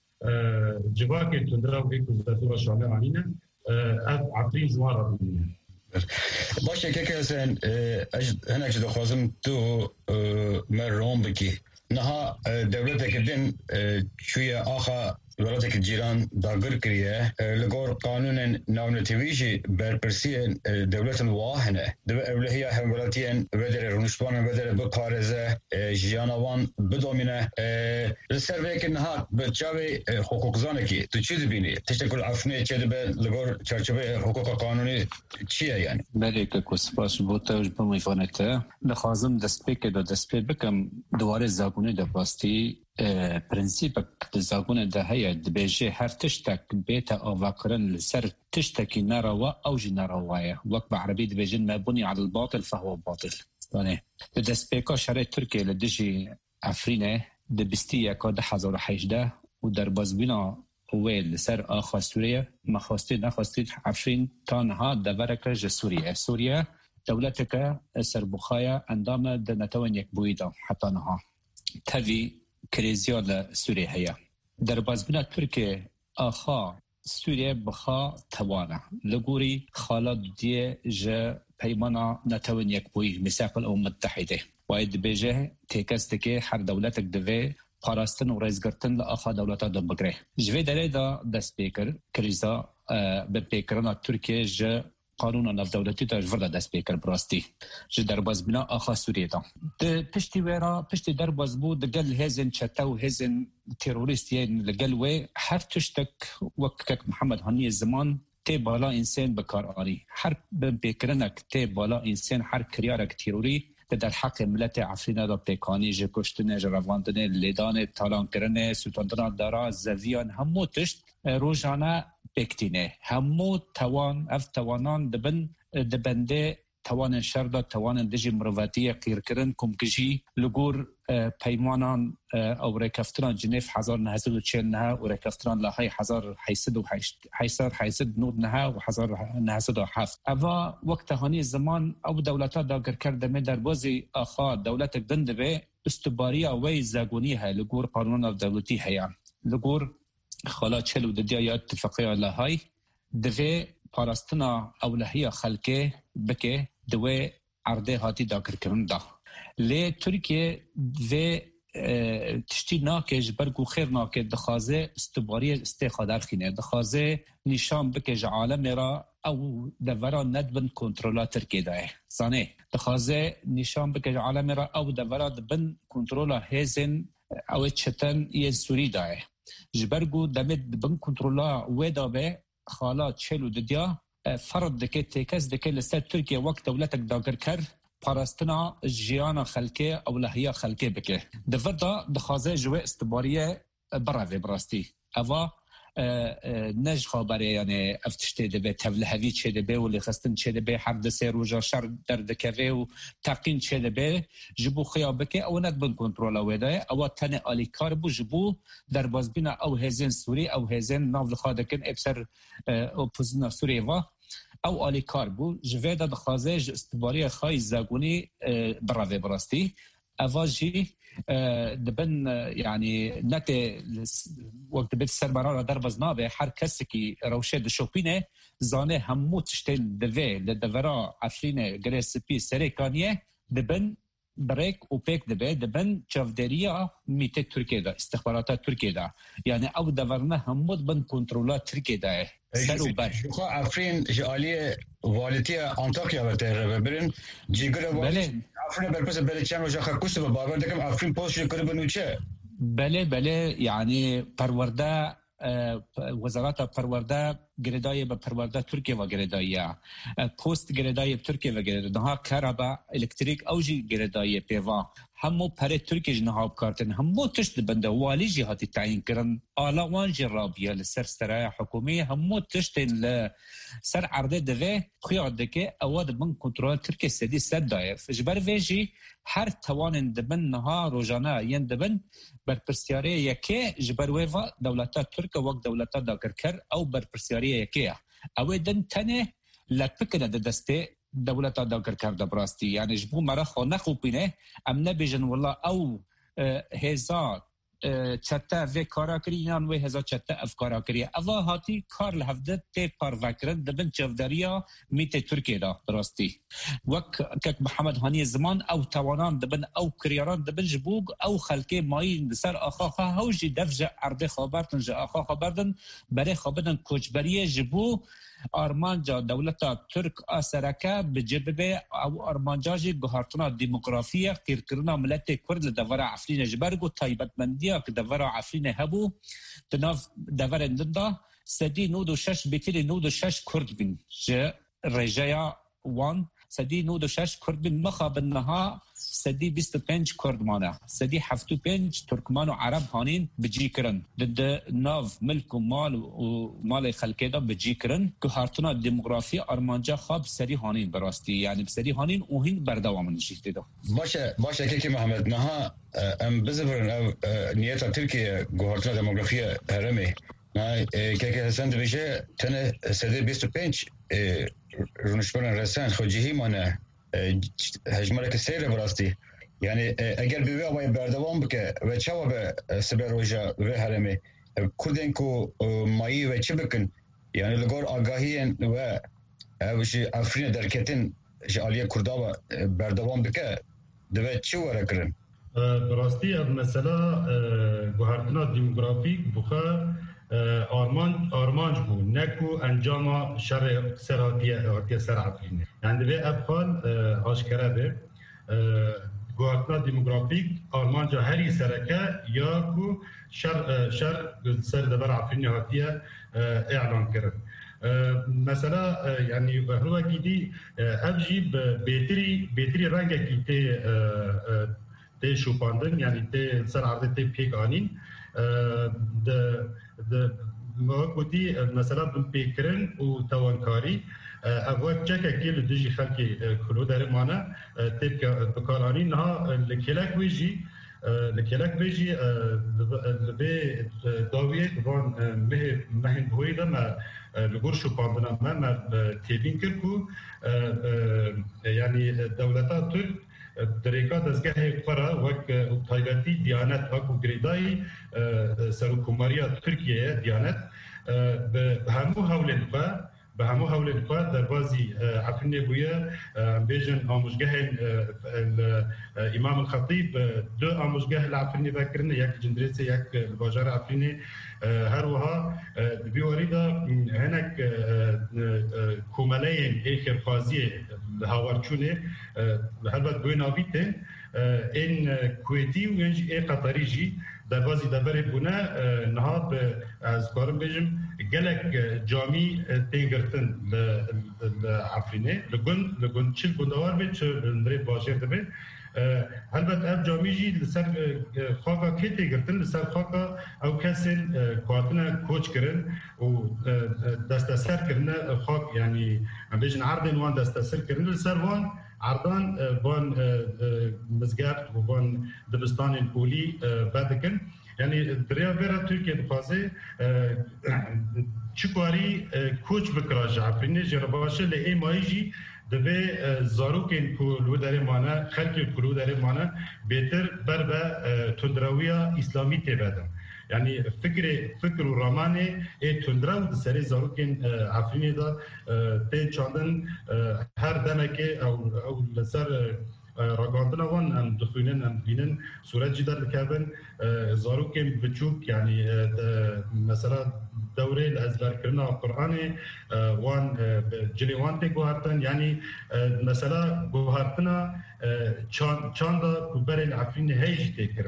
[SPEAKER 15] جواكي تندرا ويكو زاتورا شامل علينا عفرين زوارا بنينا
[SPEAKER 14] باشه که اصلا هناك جدا خوازم تو مرون بکی نها دولت کردن شویه آخا ولاتك الجيران داغر كريه لغور قانون ناونتيجي بربرسي دولة الواهنة دولة هي حملاتين بدر رونشبان بدر بقارزة جيانوان بدومينة السربيك انها بتجاوي حقوق زانكي تشيد بيني تشتكل عفني تشيد لغور چارچوبه حقوق قانوني چیه يعني
[SPEAKER 16] بله که سپاس بوده و جبه میفانته لخوازم دستپیک دو دستپیک بکم دواره زاگونه دباستی پرنسیپک زاگونه ده هیا دبیجه هر تشتک بیتا آواکرن لسر تشتکی نروا او جی نروایه وقت بعربی دبیجن ما بني على الباطل فهو باطل دانه دسپیکا شرای ترکیه لدجی عفرینه دبستیه که 2018 و در بازبینا ویل سر آخا سوریه نخواستید عفرین تانها دورکه جه سوریه دولت که سربخایا اندام ده نتوان یک بویدا حتی نها تاوی کریزیال سوریه هیا در بازبینا ترکیه آخا سوریه بخا توانه لگوری خالد دیه جه پیمانا نتوان یک بوی مساق الامم متحده باید بجه تکست که هر دولتک دوه پاراستن و رئیسگرتن لآخا دولتا دو بگره جوه داره دا دست بیکر کریزا به بیکرنا ترکیه جه قانون نف دولتی تا جورده دست بیکر براستی جه در بازبینا آخا سوریه دا پشتی در بازبو دگل هزن چتا و هزن تروریستیین لگل و هر تشتک وکک محمد هانی زمان تی بالا انسان بکار آری هر بیکرنک تی بالا انسان هر کریارک تروری در حق ملت عفرین دا پیکانی جه کشتنه جه رواندنه لیدان تالان کرنه سلطاندان دارا زویان همو تشت روزانه بکتینه همو توانان دبنده توان شرده توان دجی مروفاتی قیر کرن کمکجی لگور پیمانان او رکفتران جنیف 1940 نها و رکفتران لاهای 1809 نها و 1907 اوا وقت هانی زمان او دولتا داگر کرده در بازی آخا دولت دنده به استباری اوی زاگونی ها لگور قانون دولتی هیا لگور خلا چلو ددیا یا اتفاقی لاهای دوی پاراستنا اولهی خلقه بکه دوی عرده هاتی داگر کرن دا لی ترکیه و تشتی ناکش برگو خیر ناکه دخوازه استباری استخادر خینه دخوازه نشان بکش عالم را او دورا ندبن کنترولا ترکیه داره زانه دخوازه نشان بکش عالم را او دورا دبن کنترولا هزن او چتن یه سوری داره جبرگو دمت دبن کنترولا ویدا به خالات چلو ددیا فرد دکه تکس دکه لسر ترکیه وقت دولتک داگر کر پاراستنا جیانا خلکه اولهیا خلکه بکه دفتا دخوازه جوه استباریه براوی براستی اوا نج خبره یعنی افتشته دبه تولهوی چه دبه و لخستن چه دبه حرد سیر و جاشر دردکوه و تقین چه دبه جبو خیابکه او ندبن کنترول اویده او تن آلیکار بو جبو در بازبین او هزین سوری او هزین ناو خادکن ابسر اپوزینا سوری و او آلیکار بو جوه دا دخوازه استباری خواهی زاگونی براوی براستی اواجی دبن يعني نتي وقت بيت السربرارة دربز نابه هر کسی که روشه دشوپینه زانه همو تشتین دوه لدورا عفرینه گریسپی سریکانیه دبن بريك وبيك دبن جافدريا ميت تركيا دا استخبارات تركيا دا يعني او دورنا همود بن كنترولات تركيا دا سرو بر
[SPEAKER 14] شو عفرين جاليه والتي انطاكيا بتر برين جيگر عفرين برپس بله چند روز آخر کشته باور دکم عفرین پوست کرده بنوچه
[SPEAKER 16] بله يعني پرورده وزارت پرورده گردای به پرورده ترکیه و گردایه پوست گردای ترکیه و گردها کربا الکتریک اوجی گردای پیوا همو پر ترکیه جنها بکارتن همو تشت بنده والی جهاتی تعیین کرن آلوان جرابیه لسر سرای حکومی همو تشتن لسر عرده دوه خیاد دکه اواد من کنترول ترکیه سدی سد دایف جبر ویجی هر توان دبن نها روزانه ین دبن بر پرسیاره یکی جبر ویوا دولتا ترکیه وقت دولتا داگر کر او بر پرسیاره یکیه او دن تنه لپکنه دسته دولتا داگر کرده براستی یعنی جبو مرا خو نخو بینه ام نبیجن والله او هزار چتا و کارا کریان و هزار چتا اف کارا کریه اوا هاتی کار لحفده تی پار وکرن دبن چفداریا میت ترکیه دا براستی وک محمد هانی زمان او توانان دبن او کریاران دبن جبوگ او خلقه مایی بسر آخا هوجی دفج عرده خابرتن جا آخا خابردن برای خابردن کچبریه جبو آرمانجا دولتا ترک آسرکه بجبه او آرمانجاجی گوهارتنا دیموگرافیه قیرکرنا ملت کرد لدورا عفرین جبرگو تایبتمندیه که دورا عفرین هبو تناف دور اندنده سدی 96 بیتری 96 کرد بین جه رجایا وان سدی 96 کرد بین مخابنها سدي 25 كردمانه سدي 75 تركمان وعرب هانين بجيكرن ضد ناف ملك ومال ومال خلكيدا بجيكرن كهارتنا الديموغرافي ارمانجا خاب سري هانين براستي يعني بسري هانين وهين بردوام من جيتدا
[SPEAKER 14] باشا كيكي محمد نها ام بزفرن نيتا تركيا كهارتنا ديموغرافيا هرمي كيكي حسن بيجي تنه سدي 25 رونشبرن رسان خوجي مانه هجمارك السير براستي يعني اگر بيوي او بردوام بك و چاو به سبروجا و هرمي كردنكو ماي و چبكن يعني لغور آگاهين و وشي افرين دركتن جاليه كرداوا بردوام بك دو چه ورکرن
[SPEAKER 15] براستي مثلا گوهرتنا ديموغرافيك بخا آرمانج بو نکو انجام شر سراتیه سر افرینه یعنی به ابخال آشکره به گوهرتنا ديموغرافيك آرمانجا هری سرکه یا کو شر سر دبر افرینه هاتیه اعلان کرد مثلا يعني هو كيدي ابجي بيتري رانجا كي تي شوباندن يعني تي سر عرض تي بيك انين موقودي مثلا بيكرن وتوانكاري اول جاكا كيلو ديجي خلكي كلو دار معنا تبقى بكاراني نها الكلاك بيجي لبي داويه بان مهن بويدا ما لغورشو باندنا ما تيبين كركو يعني دولتا ترك دريكا دزگاه فرا وك تايبتي ديانت وك غريداي سركوماريا تركيا ديانت بهمو هولن فا دربازي عفني بويا بيجن امشگاه الامام الخطيب دو امشگاه العفني ذكرن يك جندريسي يك الباجار عفني هروها بيوريدا هناك كومالين اخر فازيه هاورچونه هلبت بوينابيته ان كويتي وينج اي قطريجي دربازي دبر بونا نهاب از کارم بيجم گلک جامی تینگرتن لعفرینه لگن چل گندوار به چه نری باشر دبه البته اب جامی جی لسر خاکا کی تینگرتن لسر خاکا او کسین کارتنا کوچ کرن و دستسر کرن خاک یعنی بیشن عرضن وان دستسر کرن لسر وان عرضان وان مزگرد و وان دبستان پولی بدکن يعني دريا بيرا تركيا دخازي چكواري كوچ بكراج عفريني جرباشة لأي مايجي دبي زاروكين كلو داري مانا خلقي كلو داري مانا بيتر بربا تندراوية إسلامي تبادم يعني فكر وراماني تندراو دسري زاروكين عفريني دا تي چاندن هر دمكي أو لسر راگاندنا وان ام دخوینن ام بینن صورت جدار لکابن زاروکیم بچوک يعني مثلا دوره الازبار کرنا قرآن وان جلی وان تی گوهرتن يعني مثلا گوهرتنا چاندا كبر العفرين هيج تكر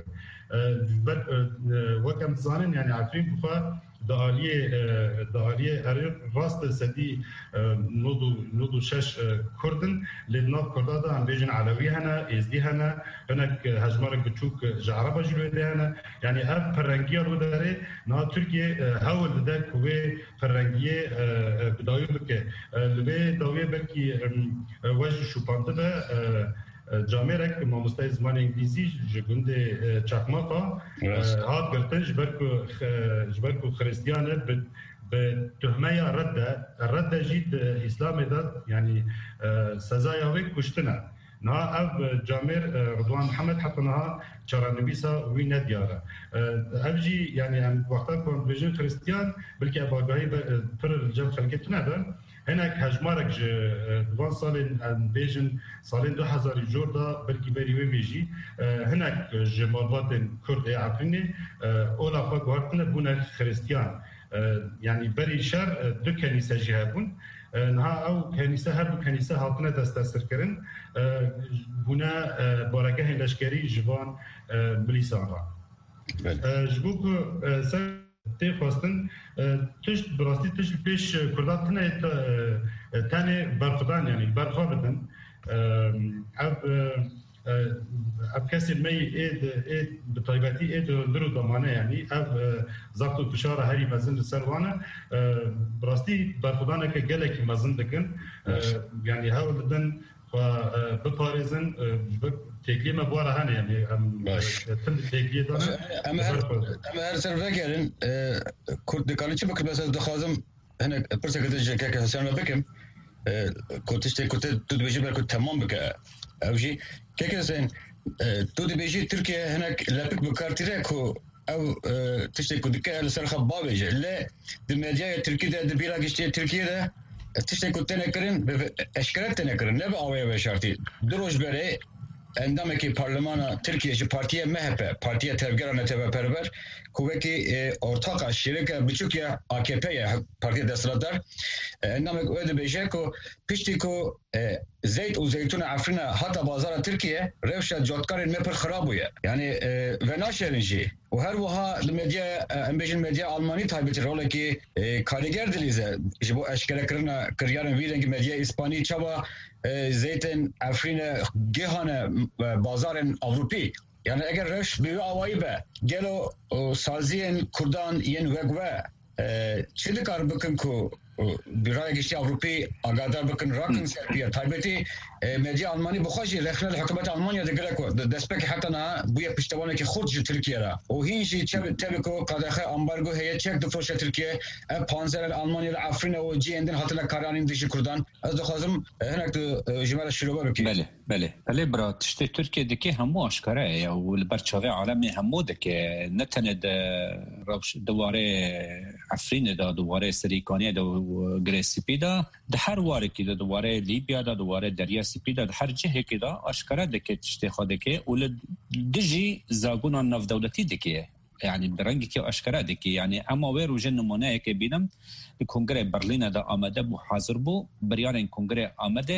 [SPEAKER 15] وكم زانن يعني عفرين بخا دعالية راست سدي نودو شش كردن لناف كردادا عم بيجن علوي هنا ازدي هنا هناك هجمارك بتشوك جعربة جلوه ده هنا يعني هف فرنگية رو داره نا تركيا هول ده كوه فرنگية بدايو بكه لبه داوية بلكي وجه شوپانده به جامعه که ماموستای زمان انگلیسی جگونده چکماقا هات گرتن جبرکو خریستیانه به تهمه رد جید اسلام داد یعنی سزای اوی کشتنه نها او جامعه رضوان محمد حتی نها چرانویسا وی ندیاره اوجی یعنی وقتا کن بجن خریستیان بلکه اباگاهی پر الجم خلقیت ندن هناك هجمارك دوان سالين بيجن سالين 2000 جوردا بلكي بري ويجي هناك جمالات كرد عفريني اولا فاق وارتنا بونا خريستيان يعني بري شر دو كنيسة جهابون نها او كنيسة هر دو كنيسة هاتنا دستاسر كرن بونا بارگه لشکری جوان ملیسان را جبوك تی خواستن تشت براستی تشت پیش کردات تنه برخدان یعنی برخوا بدن اب ابكاسي مي ايد بطيباتي ايد درو ضمانه يعني ضبط الفشار هاري مازن السروانه براستي برخدانه كجلك مازن دكن يعني هاول بدن بباريزن تكليمه بواره هنا يعني تم تكليه
[SPEAKER 14] اما هر سرفاكرن كنت كانت بكر بس دخازم هنا برسك كده حسن بكم كنت تبيجي كنت تمام بك او شيء كيف زين تبيجي تركيا هناك لابك بكارتيركو او تشتي كنت لسر خبابج لا الميديا تركيا ده بيلاقي تركيا ده تشتي كنت نكرن اشكرت نكرن نبا اوي شرطي دروج بري عندما كي برلمان تركيا جو بارتيا مهب بارتيا تفجرنا تبع بربر كوكي ortak şirket birçok AKP'ye parti destekler عندما öyle bir şey ko piştiko zeyt و zeytun afrina hatta pazara Türkiye revşa jotkarın mepar خراب huya yani ve naşerinci و her vaha medya embejin medya Almanya tabi rol ki kariger dilize işte bu eşkere kırına kıryarın virengi medya İspanya çaba zeytin afrina gehane pazarın Avrupi yani eğer reş bir avayı be gelo saziyen kurdan yen vegve çelikar bakın ko bir ay geçti Avrupi agadar bakın rakın serpiye taybeti medya Almanya bu xaji rehner hükümet Almanya da gerek var despek hatta na bu ya piştavana ki xudcu Türkiye'ye o hinci tabii ko kadahe ambargo heye çek de proje Türkiye panzer Almanya ile Afrine o cenden hatırla kararın dışı kurdan az da lazım henek de jimara şuruba beki
[SPEAKER 16] بله برا تشتي تركيا دكي همو اشكره يا والبرشاوي عالمي همو دكي نتند روش دواره عفرين دا دواره سريكانيا دا غريسيبي دا هر واره كده دواره ليبيا دا دواره دريا سيبي دا هر جهه كده اشكره دكي تشتي خدكي ول دجي زاغون النف دولتي دكي يعني برنجي كي اشكره دكي يعني اما ويرو جن منايك بينم الكونغري برلين دا امده بو حاضر بو بريان الكونغري امده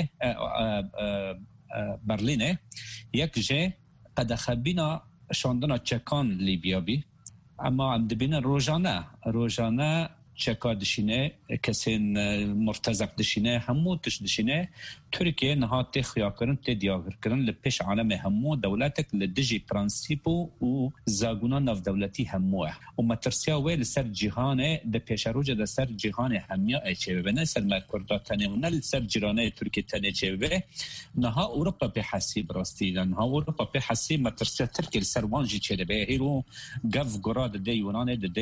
[SPEAKER 16] برلینه یک جه قد خبینا شاندنا چکان لیبیا بی اما هم دبینا روزانه چکا دشینه کسین مرتزق دشینه همو تش دشینه ترکیه نهات خیا کرن تدیاگر کرن لپیش عالم همو دولتك لدجي برانسيبو و زاغونا نف دولتي همو و مترسيا ويل سر جهانه د پیشروج د سر جهانه هميا اچي بنه سر ما كرداتنه ونل سر جيرانه ترکیه تنه چي نها اوروبا به حسيب راستي نها اوروبا به حسيب مترسيا ترکیه سر وانجي چي به هيرو غف غراد د يونان د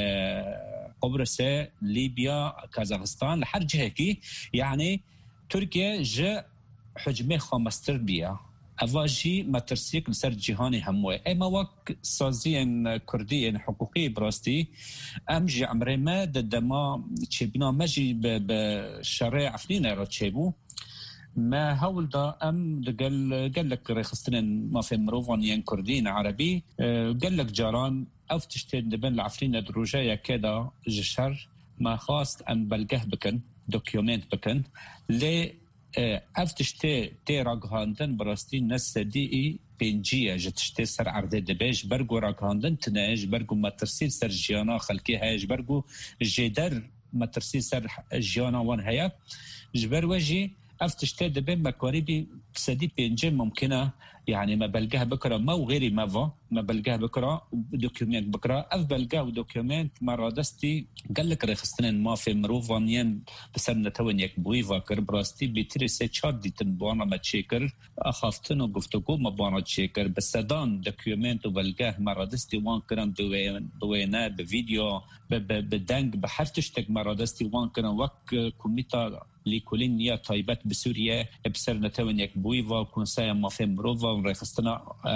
[SPEAKER 16] قبرص ليبيا كازاخستان لحد جهكي يعني تركيا جاء حجمه خامستر بيا أواجي مترسيك لسر جهاني هموه اما وك سازين كرديين حقوقي براستي امجي عمري ما دما تشيبنا مجي بشريع عفلينا را تشيبو ما هول دا قال لك ريخستنين ما في مروفانيين كرديين عربي قال لك جاران أو تشتين دبن العفرين دروجايا كده جشر ما خاص أن بلقه بكن دوكيومنت بكن لي أفتشتي تيراغ هاندن براستين ناس دي بينجية جتشتي سر عرض دبيج برغو راغ هاندن تناج برغو ما ترسيل سر جيانا خلقي هاج برغو جيدر ما ترسيل سر جيانا وان هيا جبر وجي أفتشتي دبن مكواريبي بسدي بينجي ممكنة يعني ما بلقاها بكرة ما وغيري ما بلقاها بكرة دوكيومنت بكرة أف بلقاه دوكيومنت مرادستي قال لك رخصتين ما في مروفانيين بسرنا توين بوي فاكر براستي بيتري سيتشار دي تنبوانا ما تشيكر أخافتن وقفتكو ما بانا تشيكر بسدان دوكيومنت وبلقاه مرادستي وان كرن دوينا بفيديو بدنج بحرتشتك مرادستي وان كرن وك كوميتا لكلين يا طيبات بسوريا بسرنا توين بويفا كونسايا ما في مروفا ريخستنا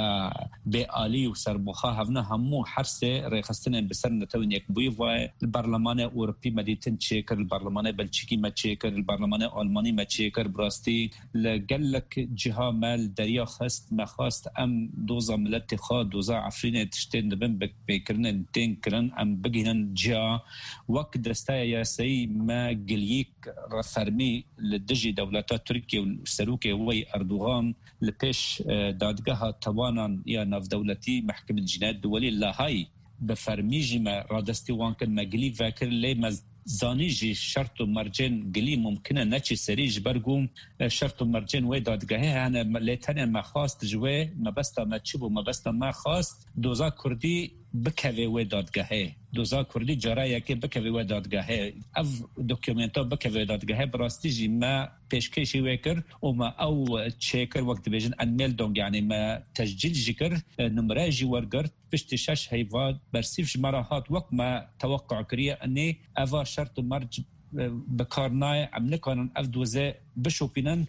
[SPEAKER 16] بآلي وسربوخا هفنا همو حرسة ريخستنا بسرنا توين بويفا البرلمان الأوروبي مدينة تشيكر البرلمان بلجيكي ما تشيكر البرلمان الألماني ما تشيكر براستي لقلك جهة مال دريا خست ما خاست أم دوزا ملت خاد دوزا عفرين تشتين دبن بكرن تنكرن أم بجهن جهة وقت دستايا ياسي ما قليك رفرمي لدجي دولتا تركيا والسروكي وي أردوغان لبيش دادگاه توانا يا ناف دولتي محكمة الجنايات الدولية لا هاي بفرميجي ما رادستي وان كان مقلي فاكر لي زانیجی شرط و مرجن گلی ممکنه نچی سریج برگوم شرط و مرجن وی دادگاهی هنه لیتن ما خواست جوه مبستا ما چی بو مبستا ما خواست دوزا کردی بکوی وی دادگاهی دوزا کردی جارایی که بکوی وی دادگاهی اف دوکیومنتا بکوی دادگاهی براستی جی ما پیشکشی وکر و ما او چیکر وقت بیجن انمیل دونگ یعنی ما تسجیل جکر نمره جی ورگرد پشت شش هیواد برسیف جمراهات وقت ما توقع کریه انی اوا شرط مرج بکارنای عمل کنن اف دوزه بشوپینن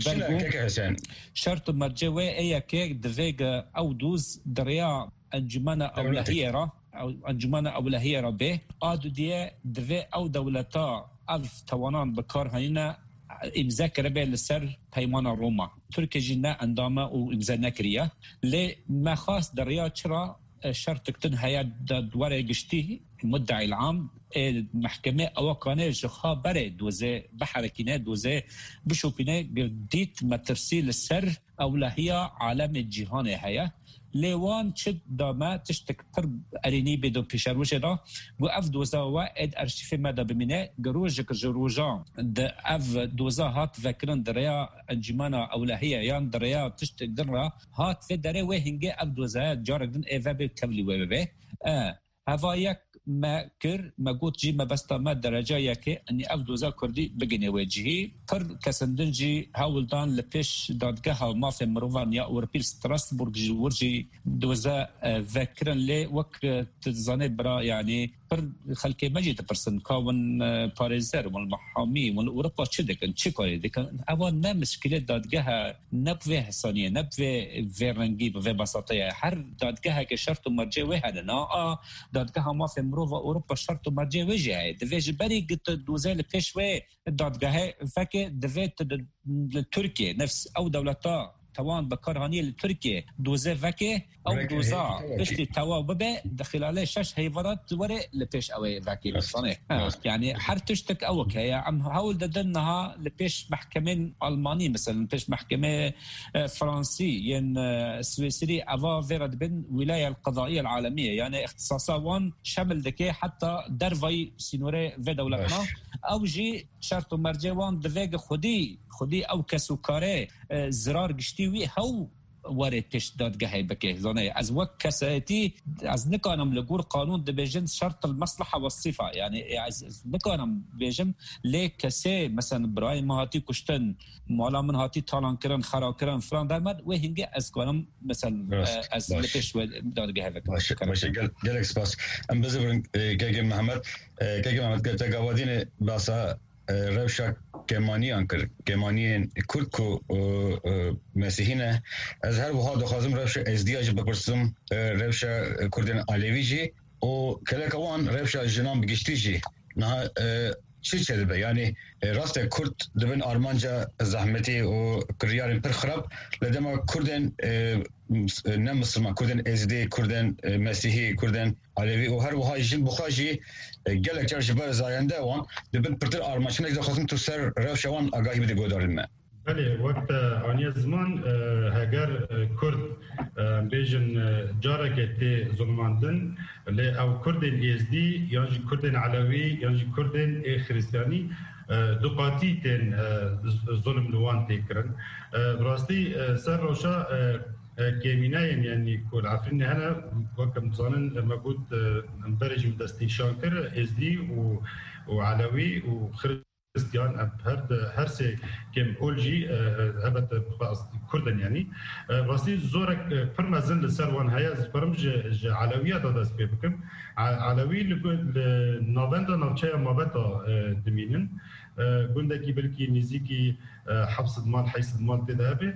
[SPEAKER 16] شرط مرج و ای که دویگ او دوز دریا انجمن اولهیه او انجمن اولهیه را به آدو دیه دوی او دولتا اف توانان بکار هنینا امضا کرده لسر پیمان روما ترکیه جنه اندامه و امضا نکریه لی ما خاص دریا چرا شرط کتن هيا دواره گشتی مدعی العام محکمه اوکانه جخا بره دوزه بحرکینه دوزه بشوپینه گردیت مترسیل سر اولهیا عالم جهان هيا لیوان چه دامه تشتکتر ارینی بدو پیشروشه دا گو اف دوزه واید ارشیف مده بمینه گروژ کجروژان ده اف دوزه هات وکرن دریا انجمانا اولهیه یان دریا تشتک در هات و دره و هنگه اف دوزه جارگدن ایوه به کبلی و به هوا یک ما کر ما گوت جی ما بستا ما درجه یکی انی اف دوزا کردی بگنی وجهی پر کسندن جی هاولدان لپیش دادگاه ها مافی مروان یا اورپیل ستراسبورگ جی ورجی دوزا ذکرن لی وکر تزانه برا یعنی پر خلقی مجید پرسن کاون پاريزر والمحامي والأوروبا چه دکن چه کاری دکن اما نه مشکل دادگاه نبوه حسانیه نبوه رنگی به بساطه هر دادگاه که شرط و مرجع و هدنا دادگاه ما في مروه أوروبا شرط و مرجع و جه دویج بری گت دوزه لپیش و دادگاه فکر دویت ترکیه نفس او دولتا توان بکارهانی لترکیه دوزه وکه او دوزا بشتی تواب به خلال 6 هیوارات دوره لپیش اوی وکی بسانه يعني هر تشتك اوك هي عم هول ددنها لپیش محکمه آلمانی مثلا لپیش محکمه فرنسي ين سويسري اوا ورد بين ولايه القضائيه العالميه يعني اختصاصا وان شمل دكي حتى درفاي سينوري في دولتنا او جي شرط مرجع وان دفيق خودي او كسوكاري زرار گشتي وي هو وارد پیش دادگاه بکه زانه از وقت کسایتی از نکانم لگور قانون دبیجن شرط المصلحه والصفه يعني از نکانم بیجم لی کسی مثلا برای مهاتی کشتن مولا من هاتی تالان کردن خراب کردن فلان درمد و هنگه از کنم مثلا از پیش دادگاه بکه
[SPEAKER 14] باشه گلک سپاس ام بزرگ گگ محمد گفت گوادین باسا روشا کمانی انکر کمانی کرد کو مسیحینه از هر وها دخوازم روشا ازدیاج بپرسم روشا کردن علیوی جی و کلکوان روشا جنام بگشتی جی نه چی چه به یعنی راست کرد دبن آرمانجا زحمتی و کریارن پر خراب لدما کردن نه مسلمان کردن ازدی کردن مسیحی کردن علیوی و هر وها جن بخواجی گلک چرش بر زاینده وان دبن پرتر آرمانچنه که خواستم تو سر روشوان آگاهی بده گودارن ما
[SPEAKER 15] بله وقت آنیا زمان هگر کرد بیجن جاره که تی ظلماندن لی او کردن ازدی یعنی کردن علاوی یعنی کردن خریستانی دو قاتی تن ظلم لوان تکرن براستی سر روشا كيمينايا يعني كل عارفين هنا وقت مزانن موجود مبرج مدستي شانكر ازدي وعلوي وخريستيان هر سي كم اولجي هبت كردن يعني راسي زورك فرمازن لسروان هيا برمج علويات داس بكم علوي لنوفندا نوتشا مابتا دمينن گندگی بلکی نزدیکی حبس ضمان حیث ضمان تذهبه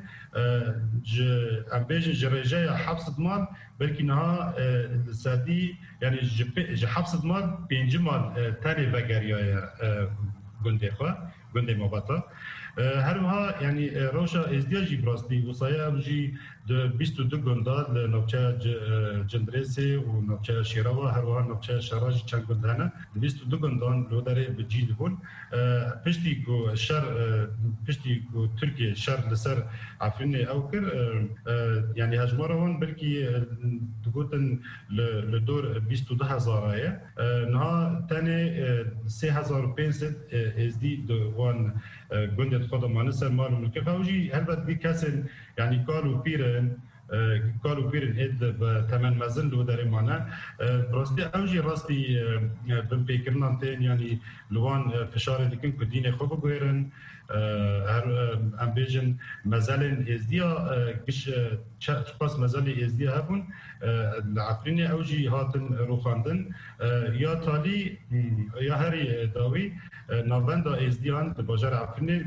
[SPEAKER 15] ام بیجه جرجه حبس ضمان بلکی نها سادی یعنی حبس ضمان پنج مال تری وگریای گنده خوا گنده مابتا هروها يعني روشا ازدياجي براستي وصايا بجي 22 گنداد لنوچه جندرسي ونوچه شيراوا هروها نوچه شراج چند گندانه 22 گندان لو داره بجي دبون پشتی کو شر پشتی کو ترکیه شر لسر عفرینه اوکر يعني هجمارون بلكي دقوتن لدور 22,000 ايه نها تاني 3,500 ازدي دوان گندت خودمان سر مال ملکه خوجی هلبت بی کسن يعني قالوا بيرن اد بثمن مزن لو داري معنا براستي اوجي راستي بمبيكرنا تاني يعني لوان فشار دكن كدين خوب غيرن ام بيجن مازالن ازديا كش باس مازالي ازديا هبون العفريني اوجي هاتن روخاندن يا تالي يا هري داوي نافندا ازديان بباجار عفريني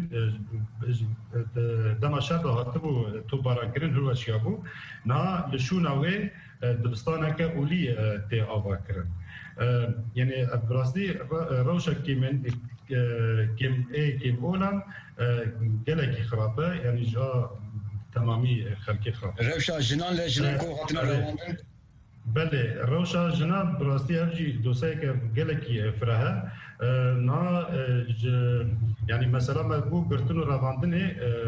[SPEAKER 15] دما شرط هاتبو تو باراكرن هو اشيابو نا لشو ناوي دبستانك اولي تي افاكرن يعني براستي روشا كيمن كيم اولان قالك خرابه يعني جا تمامي خلقي خراب
[SPEAKER 14] روشا جنان لجنان كو هاتنا رواندن
[SPEAKER 15] بله روشا جنان براستي افجي دوسايك قالك فرها نا يعني مثلا ما بو قرتنو رواندن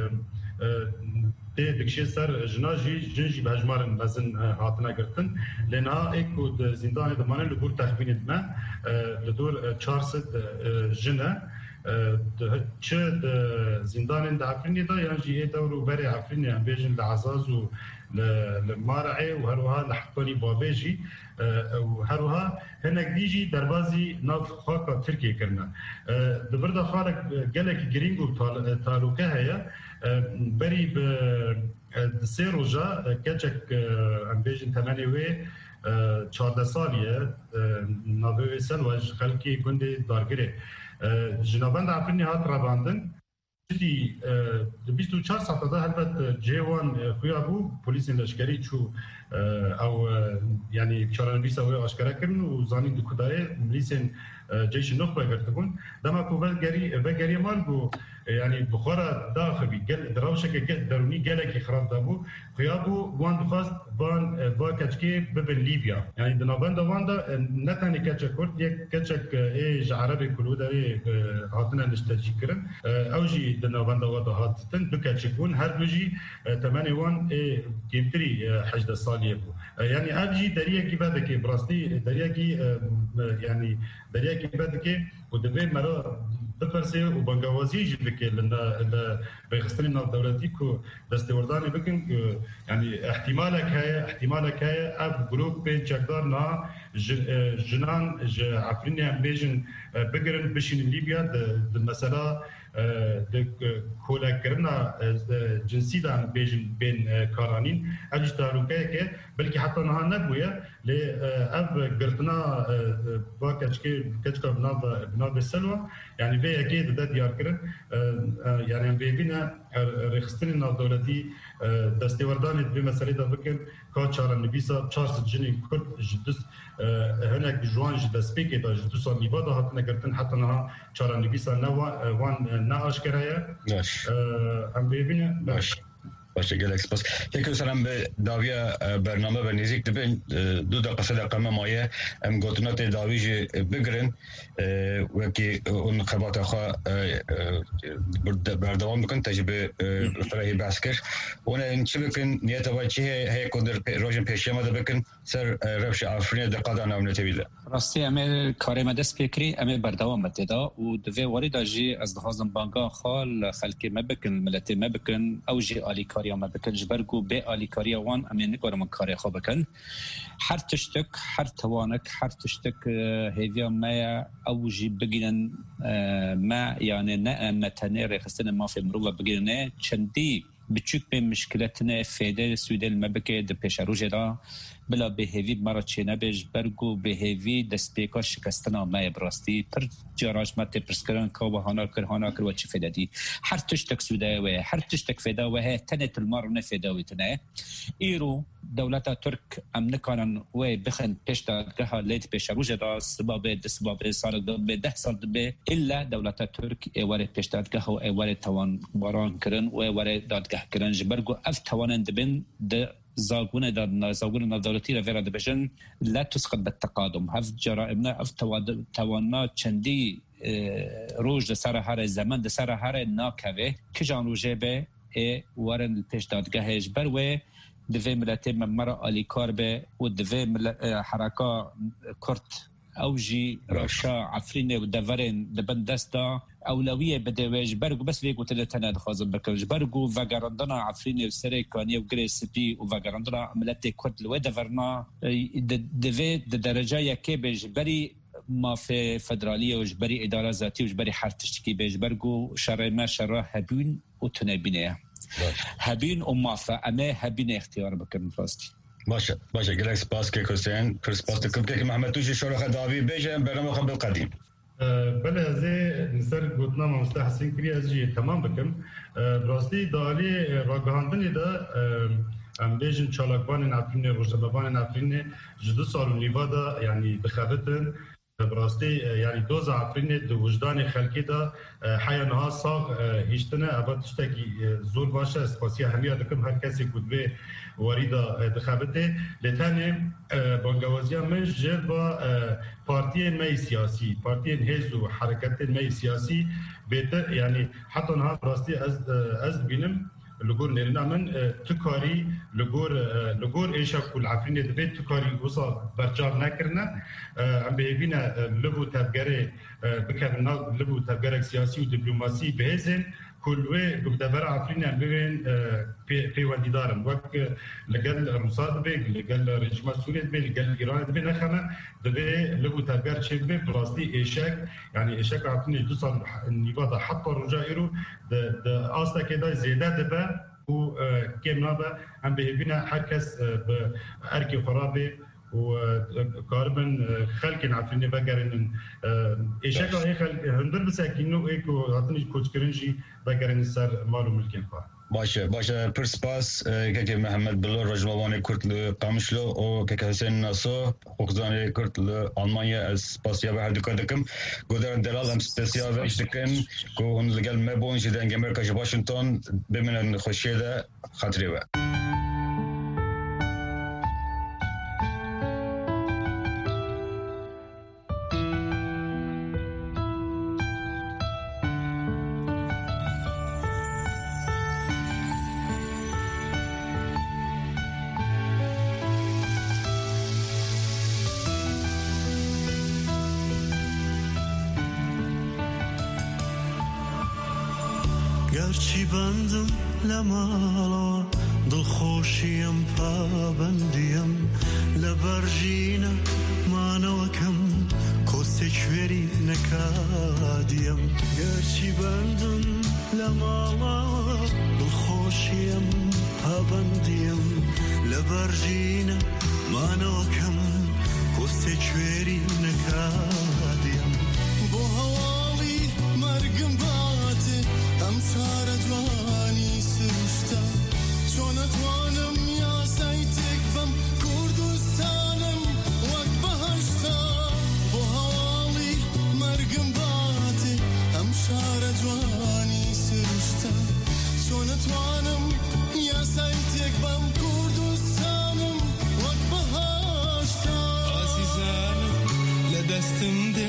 [SPEAKER 15] دكشي سر جناجي جنجي بهجمار مزن هاتنا قرتن لانها ايكو زندان دمان لدور تخمين دما لدور 400 جنة چه زندان عفريني دا يعني دورو بري عفريني عم بيجن لعزازو لمارعي وهروها لحقوني بابيجي وهروها هناك ديجي دربازي ناف خاكا تركيا كرنا دبردا خالك قالك جرينجو تالوكا هيا بري بسي روجا كاتشك عم بيجن 14 سالية نافوي سلواج خلقي كندي دارگري جنابان عفريني هات راباندن شدي 24 ساعة ده هلبت جيوان خويابو بوليس لشكري شو او يعني شارنبيسا وي اشكرا كرن وزاني دكوداي مليسن جيش النخبه قرتكون دما كو بلغري مالبو يعني بخارا داخبي قال دراوشك دروني قالك خراب دابو خيابو وان دخاست بان باكاتشكي ببن ليبيا يعني دنابندا واندا نتاني كاتشكورت يك كاتشك ايج عربي كلو داري هاتنا نشتاجيكرن اوجي دنابندا ودا هاتن بكاتشكون هر بيجي 81 كيمتري حجد الصاليه بو يعني ابجي دريا كي بدك براستي دريا كي يعني دريا كي بدك ودبي مرا بفرسي وبنغوازي جلك لنا بيخستني من الدولتي كو دستورداني بكن يعني احتمالك هي اب جروب بين تشكدارنا جنان عفريني بيجن بقرن بشين ليبيا المساله كولا كرنا جنسي دان بين كارانين اجتارو كيك بلكي حتى نها نبويا ل اب قرتنا كاتشكا بناب السلوى يعني في اكيد ده ديار كرن يعني بيبينا رخصتنا دولتي دستورداني بمساله ده بكن كاتشار النبيسا تشارس جيني كل جدس هناك جوان جدس بيكي ده جدس نيبادا هاتنا قرتن حتى نها تشار النبيسا نوا وان ناش كرايا ام بيبينا
[SPEAKER 14] باشه گلکس پس یک سلام به داویا برنامه و نزدیک دبن دو دقیقه دقیقه مایه ام گوتنات داویج بگرن و کی اون خبات خو بردوام بکن تجربه فرای باسکر اون ان چه بکن نیت و چه هی کندر روزن پیشما ده بکن سر روش افرین ده قضا نام نتویله
[SPEAKER 16] راستی امل کاری مدرس فکری امل بردوام متدا و دوی وارد جی از دهازم بانگا خال خلک ما بکن ملت ما بکن او جی علی یا ما بکن جبرگو به آلیکاریا وان امین نگارم کاری خوب بکن هر تشتک هر توانک هر تشتک هیویا ما اوجی بگیرن ما یعنی نه متنه رخصتن ما فی مروه بگیرنه چندی بچوک به مشکلاتنا فیده سویدل ما بکه د پیشروج دا بلا بهوی مرا چنه بج برگو بهوی دستپیکا شکستنا ما براستی پر جراج مت پرسکران کا و هانا کر و چه فدادی هر تشتک سوده و هر تشتک فدا و تنت المر نه فدا و تنه ایرو دولتا ترك امنكان و بخن بيشتادگاه ليت بيشروج دا سباب سال به 10 سال به الا دولتا ترك ور بيشتادگاه و ور توان باران کرن و ور دادگاه کرن جبرگو اف توانند بن د زاغونه دولتي رفيرا دبشن لا تسقط بالتقادم هف جرائمنا اف توانا چندي روج لسر هر زمان لسر هر ناکوه که جان روژه به ورن پیش دادگاهش بر و دوی ملت ممرا آلی کار به و دوی حرکا کرد اوجی راشا عفرینه و دورن دبن دستا اولویه بدویج برگو بس ویگو تلتنا دخوازم بکرج برگو وگراندنا عفرینه و سریکانی و گریسپی و وگراندنا ملت کرد لو دورنا دوی درجه یکی بیج بری ما في فدرالية وجبري إدارة ذاتية وجبري حرتشتكي بيجبرجو شرع ما شرع هبين وتنبينه هبين ومافا أما هبين اختيار بكرن فاستي
[SPEAKER 14] باشا جلاكس باسكي كوسين كرس باستكم كي محمد توجي شرع خدابي بيجا برنامج قبل القديم
[SPEAKER 15] بله زي نصر قلنا ما مستحسن كري أجي تمام بكم براستي داري راجعاندني ده ام بيجن شالكبان نعرفين روجبان نعرفين جدو صار نيفادا يعني بخافتن براستی یعنی دوز عفرین دو وجدان خلقی دا حیانها ساق هیشتنه ابد تشتکی زور باشه اسپاسی همیه دکم هر کسی کدوه واریدا دخابته لتنه بانگوازی من جد با پارتی می سیاسی پارتی هز و حرکت می سیاسی بهتر یعنی حتی نها براستی از بینم لجور نرنا من تكاري لجور إيش كل عفرين دبيت تكاري وصل برجال نكرنا عم بيبينا لبو تبجري بكرنا لبو تبجري سياسي ودبلوماسي بهزن كل وين بدبر عفرين عم بين في وديدارم وقت لقال المصاد بي لقال رجيم سوريا بي لقال إيران بي نخنا دبي لبو تبجر شيء بي براسي إيشك يعني إيشك عفرين توصل النيفادا حتى رجائره د آستا كده زيادة دبا و كم نابا هم بيبينا هركس بأركي خرابي وكاربن خلق عفرين بقرن إيشك أي خلق هندر بساكينو إيكو عطني كوتش كرنجي بقرن السر مالو ملكين خا
[SPEAKER 14] باشه پرسپاس که محمد بلور رجوان کرد ل قامشلو او که حسین ناسو حقوقدان کرد ل آلمانیا از پاسیا به هر دکم گودرن دلال هم سپیسیال وش دکن که اون لگل مبون شدن امریکا واشنطن بمنن خوشیده خاطری و
[SPEAKER 17] گرچی بندم لمالا دلخوشیم پابندیم لبرجینه مانوکم کستکوری نکادیم گرچی بندم لمالا دلخوشیم پابندیم لبرجینه مانوکم کستکوری نکادیم بو هوالی مرگم هم سار جوانی سرشتا چون اتوانم یا سایتک بم کردستانم وقت بهشتا با حالی مرگم باته هم سار جوانی سرشتا چون اتوانم یا سایتک بم کردستانم وقت بهشتا عزیزانم لدستم ده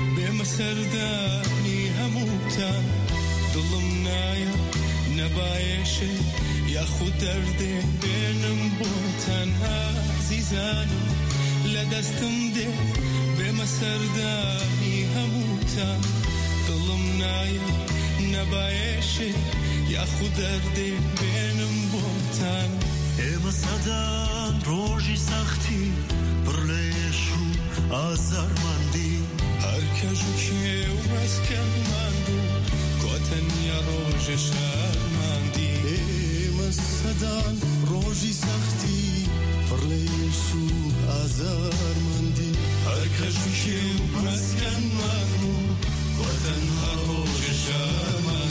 [SPEAKER 17] بمسردانی هموتا دلم نایا نبایشه یا خود درده بینم با تنها عزیزانم لدستم ده به مسردانی هموتا دلم نایا نبایشه یا خود درده بینم با تنها اما صدان روژی سختی برلیشو آزارمندی هر کجو که و مسکن مندو تنیا روز شرمندی مسدان روزی سختی پرلیسو آزارمندی هر کسی که مسکن مرمو و تنها روز شرمندی